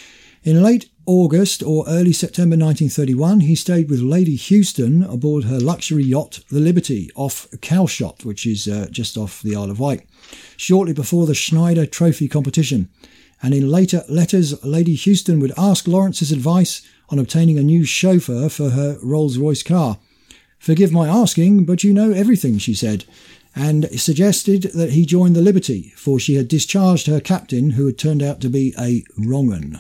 In late August or early September 1931, he stayed with Lady Houston aboard her luxury yacht, the Liberty, off Calshot, which is just off the Isle of Wight, shortly before the Schneider Trophy competition. And in later letters, Lady Houston would ask Lawrence's advice on obtaining a new chauffeur for her Rolls-Royce car. "Forgive my asking, but you know everything," she said, and suggested that he join the Liberty, for she had discharged her captain, who had turned out to be a wrong 'un.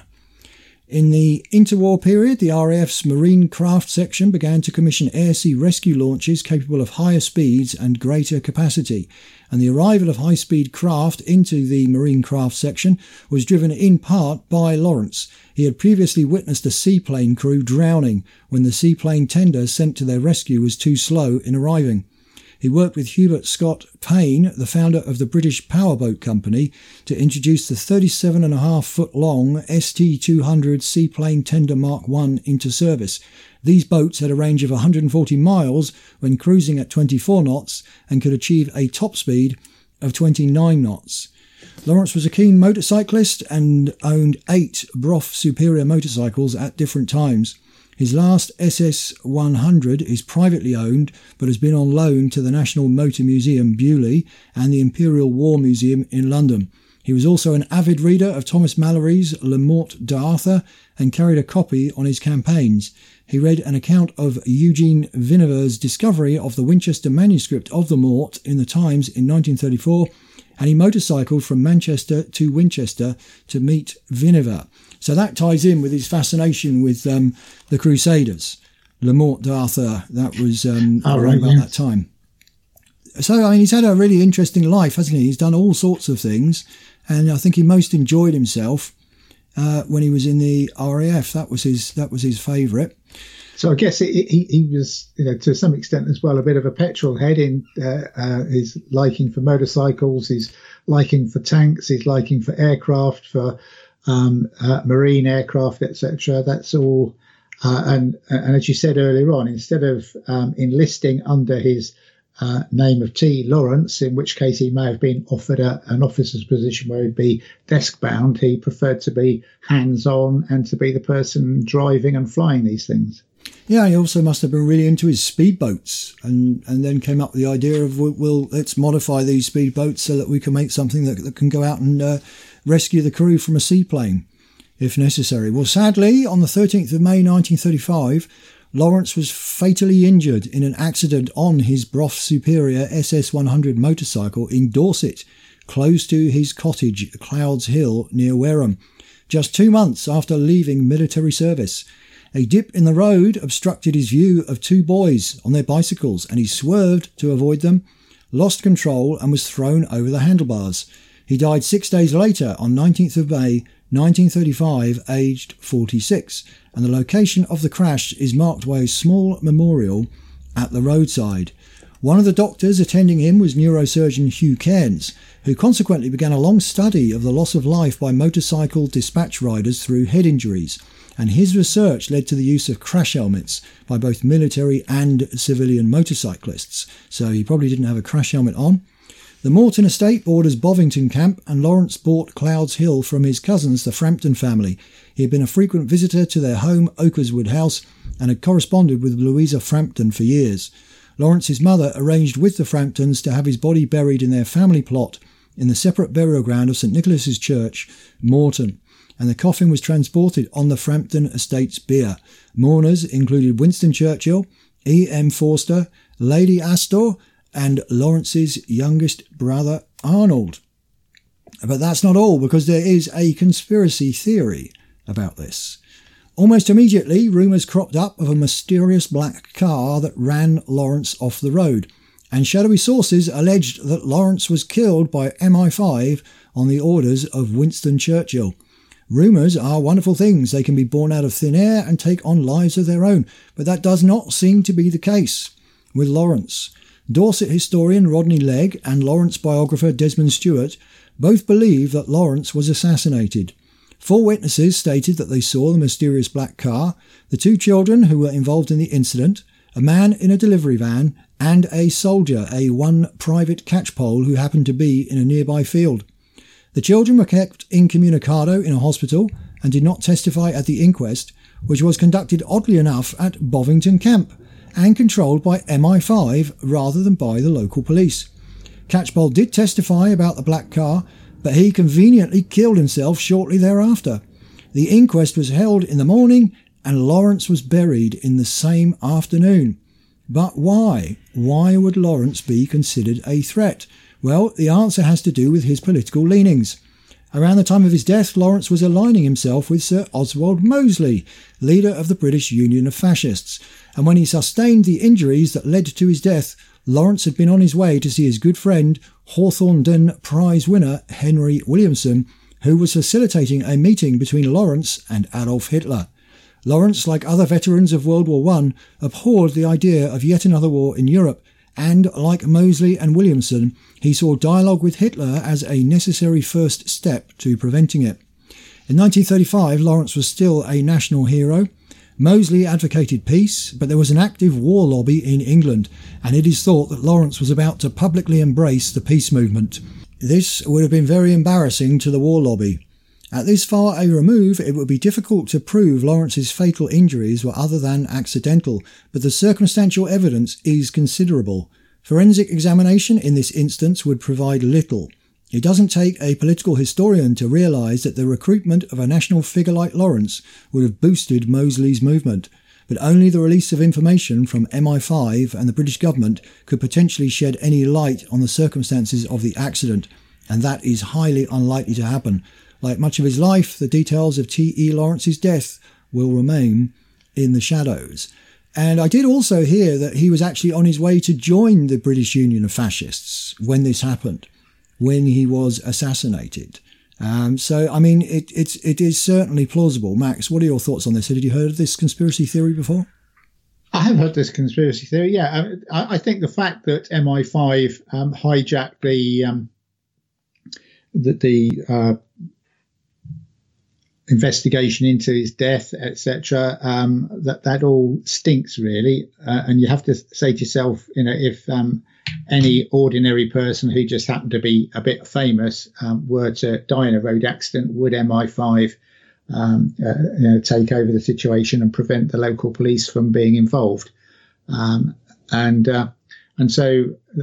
In the interwar period, the RAF's Marine Craft Section began to commission air-sea rescue launches capable of higher speeds and greater capacity, and the arrival of high-speed craft into the Marine Craft Section was driven in part by Lawrence. He had previously witnessed a seaplane crew drowning when the seaplane tender sent to their rescue was too slow in arriving. He worked with Hubert Scott Payne, the founder of the British Powerboat Company, to introduce the 37.5-foot-long ST-200 seaplane tender Mark I into service. These boats had a range of 140 miles when cruising at 24 knots and could achieve a top speed of 29 knots. Lawrence was a keen motorcyclist and owned 8 Brough Superior motorcycles at different times. His last SS-100 is privately owned, but has been on loan to the National Motor Museum, Beaulieu, and the Imperial War Museum in London. He was also an avid reader of Thomas Mallory's Le Morte d'Arthur and carried a copy on his campaigns. He read an account of Eugene Vinever's discovery of the Winchester manuscript of the Morte in the Times in 1934, and he motorcycled from Manchester to Winchester to meet Vinever. So that ties in with his fascination with the Crusaders. Le Morte d'Arthur, that was around about that time. So, I mean, he's had a really interesting life, hasn't he? He's done all sorts of things, and I think he most enjoyed himself when he was in the RAF. That was his favourite. So I guess he was, to some extent as well, a bit of a petrol head in his liking for motorcycles, his liking for tanks, his liking for aircraft, for marine aircraft, etc. That's all. And as you said earlier on, instead of enlisting under his name of T. Lawrence, in which case he may have been offered an officer's position where he'd be desk-bound, he preferred to be hands-on and to be the person driving and flying these things. Yeah, he also must have been really into his speedboats and then came up with the idea of, well, let's modify these speedboats so that we can make something that can go out and rescue the crew from a seaplane if necessary. Well, sadly, on the 13th of May 1935, Lawrence was fatally injured in an accident on his Brough Superior SS-100 motorcycle in Dorset, close to his cottage, Clouds Hill, near Wareham, just 2 months after leaving military service. A dip in the road obstructed his view of 2 boys on their bicycles, and he swerved to avoid them, lost control, and was thrown over the handlebars. He died 6 days later, on 19th of May 1935, aged 46, and the location of the crash is marked by a small memorial at the roadside. One of the doctors attending him was neurosurgeon Hugh Cairns, who consequently began a long study of the loss of life by motorcycle dispatch riders through head injuries, and his research led to the use of crash helmets by both military and civilian motorcyclists. So he probably didn't have a crash helmet on. The Moreton estate borders Bovington Camp, and Lawrence bought Clouds Hill from his cousins, the Frampton family. He had been a frequent visitor to their home, Oakerswood House, and had corresponded with Louisa Frampton for years. Lawrence's mother arranged with the Framptons to have his body buried in their family plot in the separate burial ground of St Nicholas's Church, Moreton, and the coffin was transported on the Frampton estate's bier. Mourners included Winston Churchill, E.M. Forster, Lady Astor, and Lawrence's youngest brother, Arnold. But that's not all, because there is a conspiracy theory about this. Almost immediately, rumours cropped up of a mysterious black car that ran Lawrence off the road, and shadowy sources alleged that Lawrence was killed by MI5 on the orders of Winston Churchill. Rumours are wonderful things. They can be born out of thin air and take on lives of their own, but that does not seem to be the case with Lawrence. Dorset historian Rodney Legg and Lawrence biographer Desmond Stewart both believe that Lawrence was assassinated. 4 witnesses stated that they saw the mysterious black car, the 2 children who were involved in the incident, a man in a delivery van, and a soldier, a one private catchpole who happened to be in a nearby field. The children were kept incommunicado in a hospital and did not testify at the inquest, which was conducted oddly enough at Bovington Camp and controlled by MI5 rather than by the local police. Catchpole did testify about the black car, but he conveniently killed himself shortly thereafter. The inquest was held in the morning and Lawrence was buried in the same afternoon. But why? Why would Lawrence be considered a threat? Well, the answer has to do with his political leanings. Around the time of his death, Lawrence was aligning himself with Sir Oswald Mosley, leader of the British Union of Fascists, and when he sustained the injuries that led to his death, Lawrence had been on his way to see his good friend, Hawthornden Prize winner Henry Williamson, who was facilitating a meeting between Lawrence and Adolf Hitler. Lawrence, like other veterans of World War I, abhorred the idea of yet another war in Europe, and, like Mosley and Williamson, he saw dialogue with Hitler as a necessary first step to preventing it. In 1935, Lawrence was still a national hero. Mosley advocated peace, but there was an active war lobby in England, and it is thought that Lawrence was about to publicly embrace the peace movement. This would have been very embarrassing to the war lobby. At this far a remove, it would be difficult to prove Lawrence's fatal injuries were other than accidental, but the circumstantial evidence is considerable. Forensic examination in this instance would provide little. It doesn't take a political historian to realise that the recruitment of a national figure like Lawrence would have boosted Mosley's movement, but only the release of information from MI5 and the British government could potentially shed any light on the circumstances of the accident, and that is highly unlikely to happen. Like much of his life, the details of T.E. Lawrence's death will remain in the shadows. And I did also hear that he was actually on his way to join the British Union of Fascists when this happened, when he was assassinated. So, I mean, it is certainly plausible. Max, what are your thoughts on this? Had you heard of this conspiracy theory before? I have heard this conspiracy theory, yeah. I think the fact that MI5 hijacked the investigation into his death, etc., that all stinks, really. And you have to say to yourself, if any ordinary person who just happened to be a bit famous were to die in a road accident, would MI5 take over the situation and prevent the local police from being involved? And so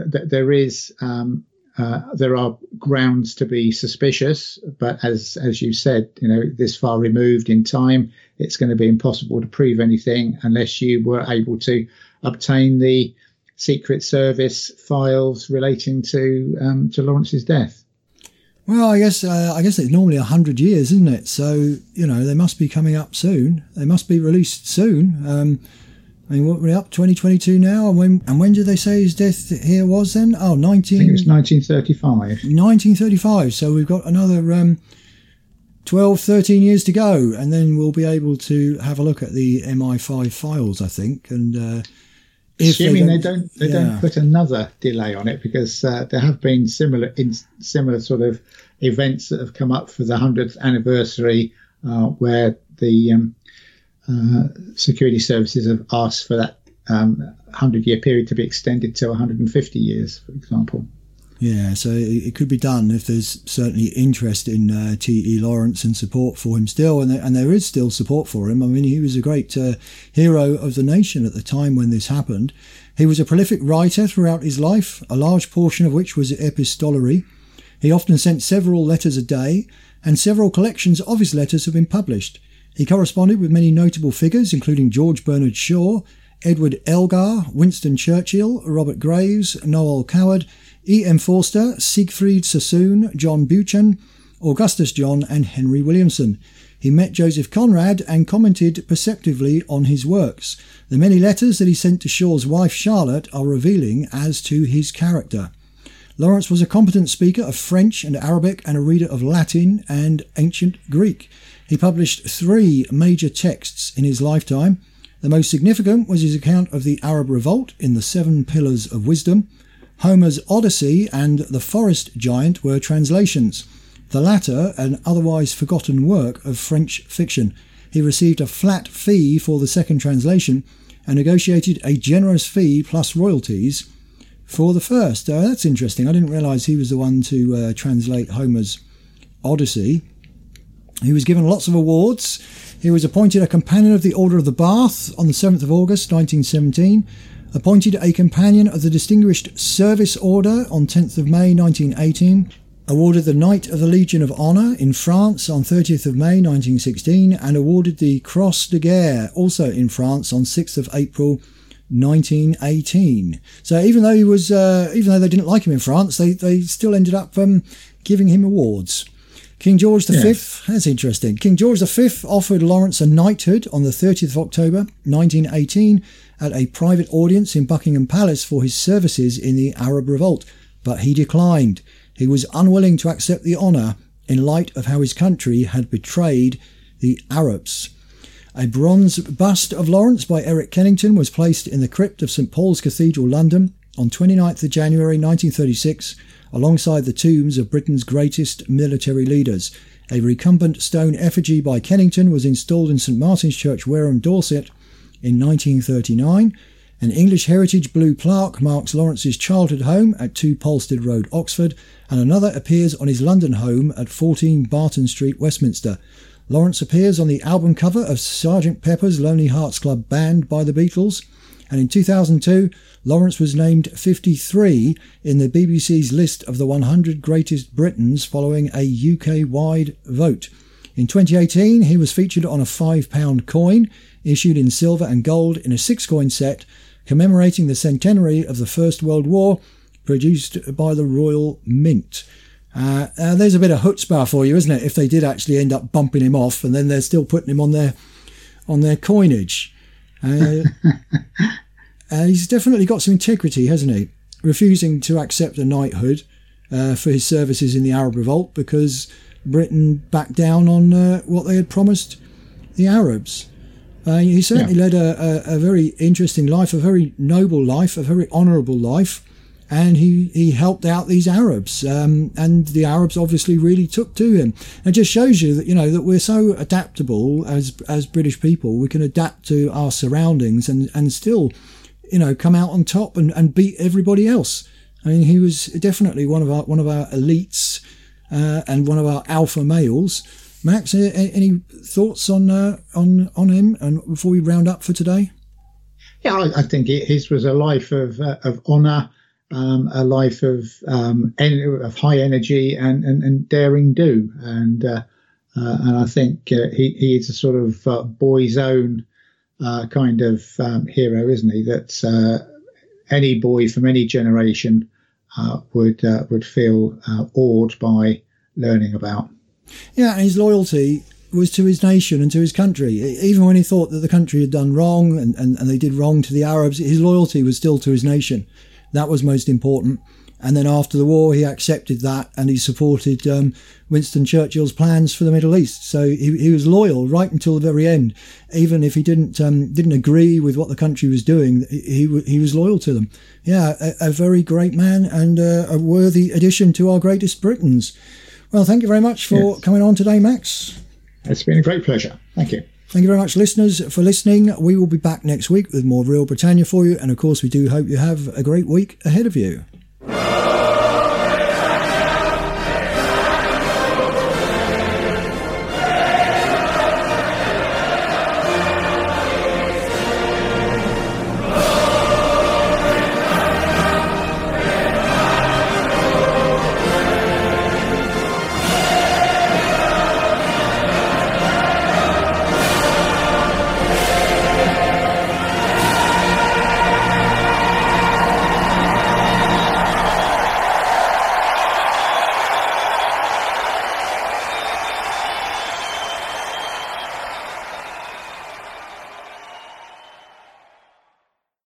there are grounds to be suspicious, but as you said, this far removed in time, it's going to be impossible to prove anything unless you were able to obtain the Secret Service files relating to Lawrence's death. Well, I guess it's normally 100 years, isn't it? So they must be coming up soon. They must be released soon. I mean, what we're up 2022 now, and when did they say his death here was then? Oh, I think it was 1935. 1935. So we've got another 12, 13 years to go, and then we'll be able to have a look at the MI5 files, I think. And assuming they don't put another delay on it, because there have been similar sort of events that have come up for the 100th anniversary, where the security services have asked for that 100-year period to be extended to 150 years, for example. Yeah, so it could be done if there's certainly interest in T.E. Lawrence and support for him still, and there is still support for him. I mean, he was a great hero of the nation at the time when this happened. He was a prolific writer throughout his life, a large portion of which was epistolary. He often sent several letters a day, and several collections of his letters have been published. He corresponded with many notable figures, including George Bernard Shaw, Edward Elgar, Winston Churchill, Robert Graves, Noel Coward, E.M. Forster, Siegfried Sassoon, John Buchan, Augustus John and Henry Williamson. He met Joseph Conrad and commented perceptively on his works. The many letters that he sent to Shaw's wife Charlotte are revealing as to his character. Lawrence was a competent speaker of French and Arabic and a reader of Latin and ancient Greek. He published 3 major texts in his lifetime. The most significant was his account of the Arab Revolt in the 7 Pillars of Wisdom. Homer's Odyssey and The Forest Giant were translations, the latter an otherwise forgotten work of French fiction. He received a flat fee for the second translation and negotiated a generous fee plus royalties for the first. That's interesting. I didn't realise he was the one to translate Homer's Odyssey. He was given lots of awards. He was appointed a Companion of the Order of the Bath on the 7th of August 1917, appointed a Companion of the Distinguished Service Order on 10th of May 1918, awarded the Knight of the Legion of Honour in France on 30th of May 1916, and awarded the Cross de Guerre also in France on 6th of April 1918. So even though they didn't like him in France, they still ended up giving him awards. King George V, that's interesting. King George V offered Lawrence a knighthood on the 30th of October 1918 at a private audience in Buckingham Palace for his services in the Arab Revolt, but he declined. He was unwilling to accept the honour in light of how his country had betrayed the Arabs. A bronze bust of Lawrence by Eric Kennington was placed in the crypt of St Paul's Cathedral, London, on 29th of January 1936, alongside the tombs of Britain's greatest military leaders. A recumbent stone effigy by Kennington was installed in St Martin's Church, Wareham, Dorset, in 1939. An English Heritage blue plaque marks Lawrence's childhood home at 2 Polstead Road, Oxford, and another appears on his London home at 14 Barton Street, Westminster. Lawrence appears on the album cover of Sgt Pepper's Lonely Hearts Club Band by the Beatles, and in 2002 Lawrence was named 53 in the BBC's list of the 100 greatest Britons following a UK-wide vote. In 2018 he was featured on a £5 coin issued in silver and gold in a 6-coin set commemorating the centenary of the First World War, produced by the Royal Mint. There's a bit of chutzpah for you, isn't it, if they did actually end up bumping him off and then they're still putting him on their coinage. He's definitely got some integrity, hasn't he? Refusing to accept a knighthood for his services in the Arab Revolt because Britain backed down on what they had promised the Arabs. He certainly led a very interesting life, a very noble life, a very honourable life, and he helped out these Arabs, and the Arabs obviously really took to him. It just shows you that that we're so adaptable as British people. We can adapt to our surroundings and still come out on top and beat everybody else. I mean, he was definitely one of our elites and one of our alpha males. Max, any thoughts on him and before we round up for today? Yeah, I think his was a life of honour, a life of high energy and daring do, and I think he is a sort of boy's own kind of hero, isn't he? That any boy from any generation would feel awed by learning about. Yeah, and his loyalty was to his nation and to his country. Even when he thought that the country had done wrong and they did wrong to the Arabs, his loyalty was still to his nation. That was most important. And then after the war, he accepted that and he supported Winston Churchill's plans for the Middle East. So he was loyal right until the very end. Even if he didn't agree with what the country was doing, he was loyal to them. Yeah, a very great man and a worthy addition to our greatest Britons. Well, thank you very much for coming on today, Max. It's been a great pleasure. Thank you. Thank you very much, listeners, for listening. We will be back next week with more Real Britannia for you. And, of course, we do hope you have a great week ahead of you.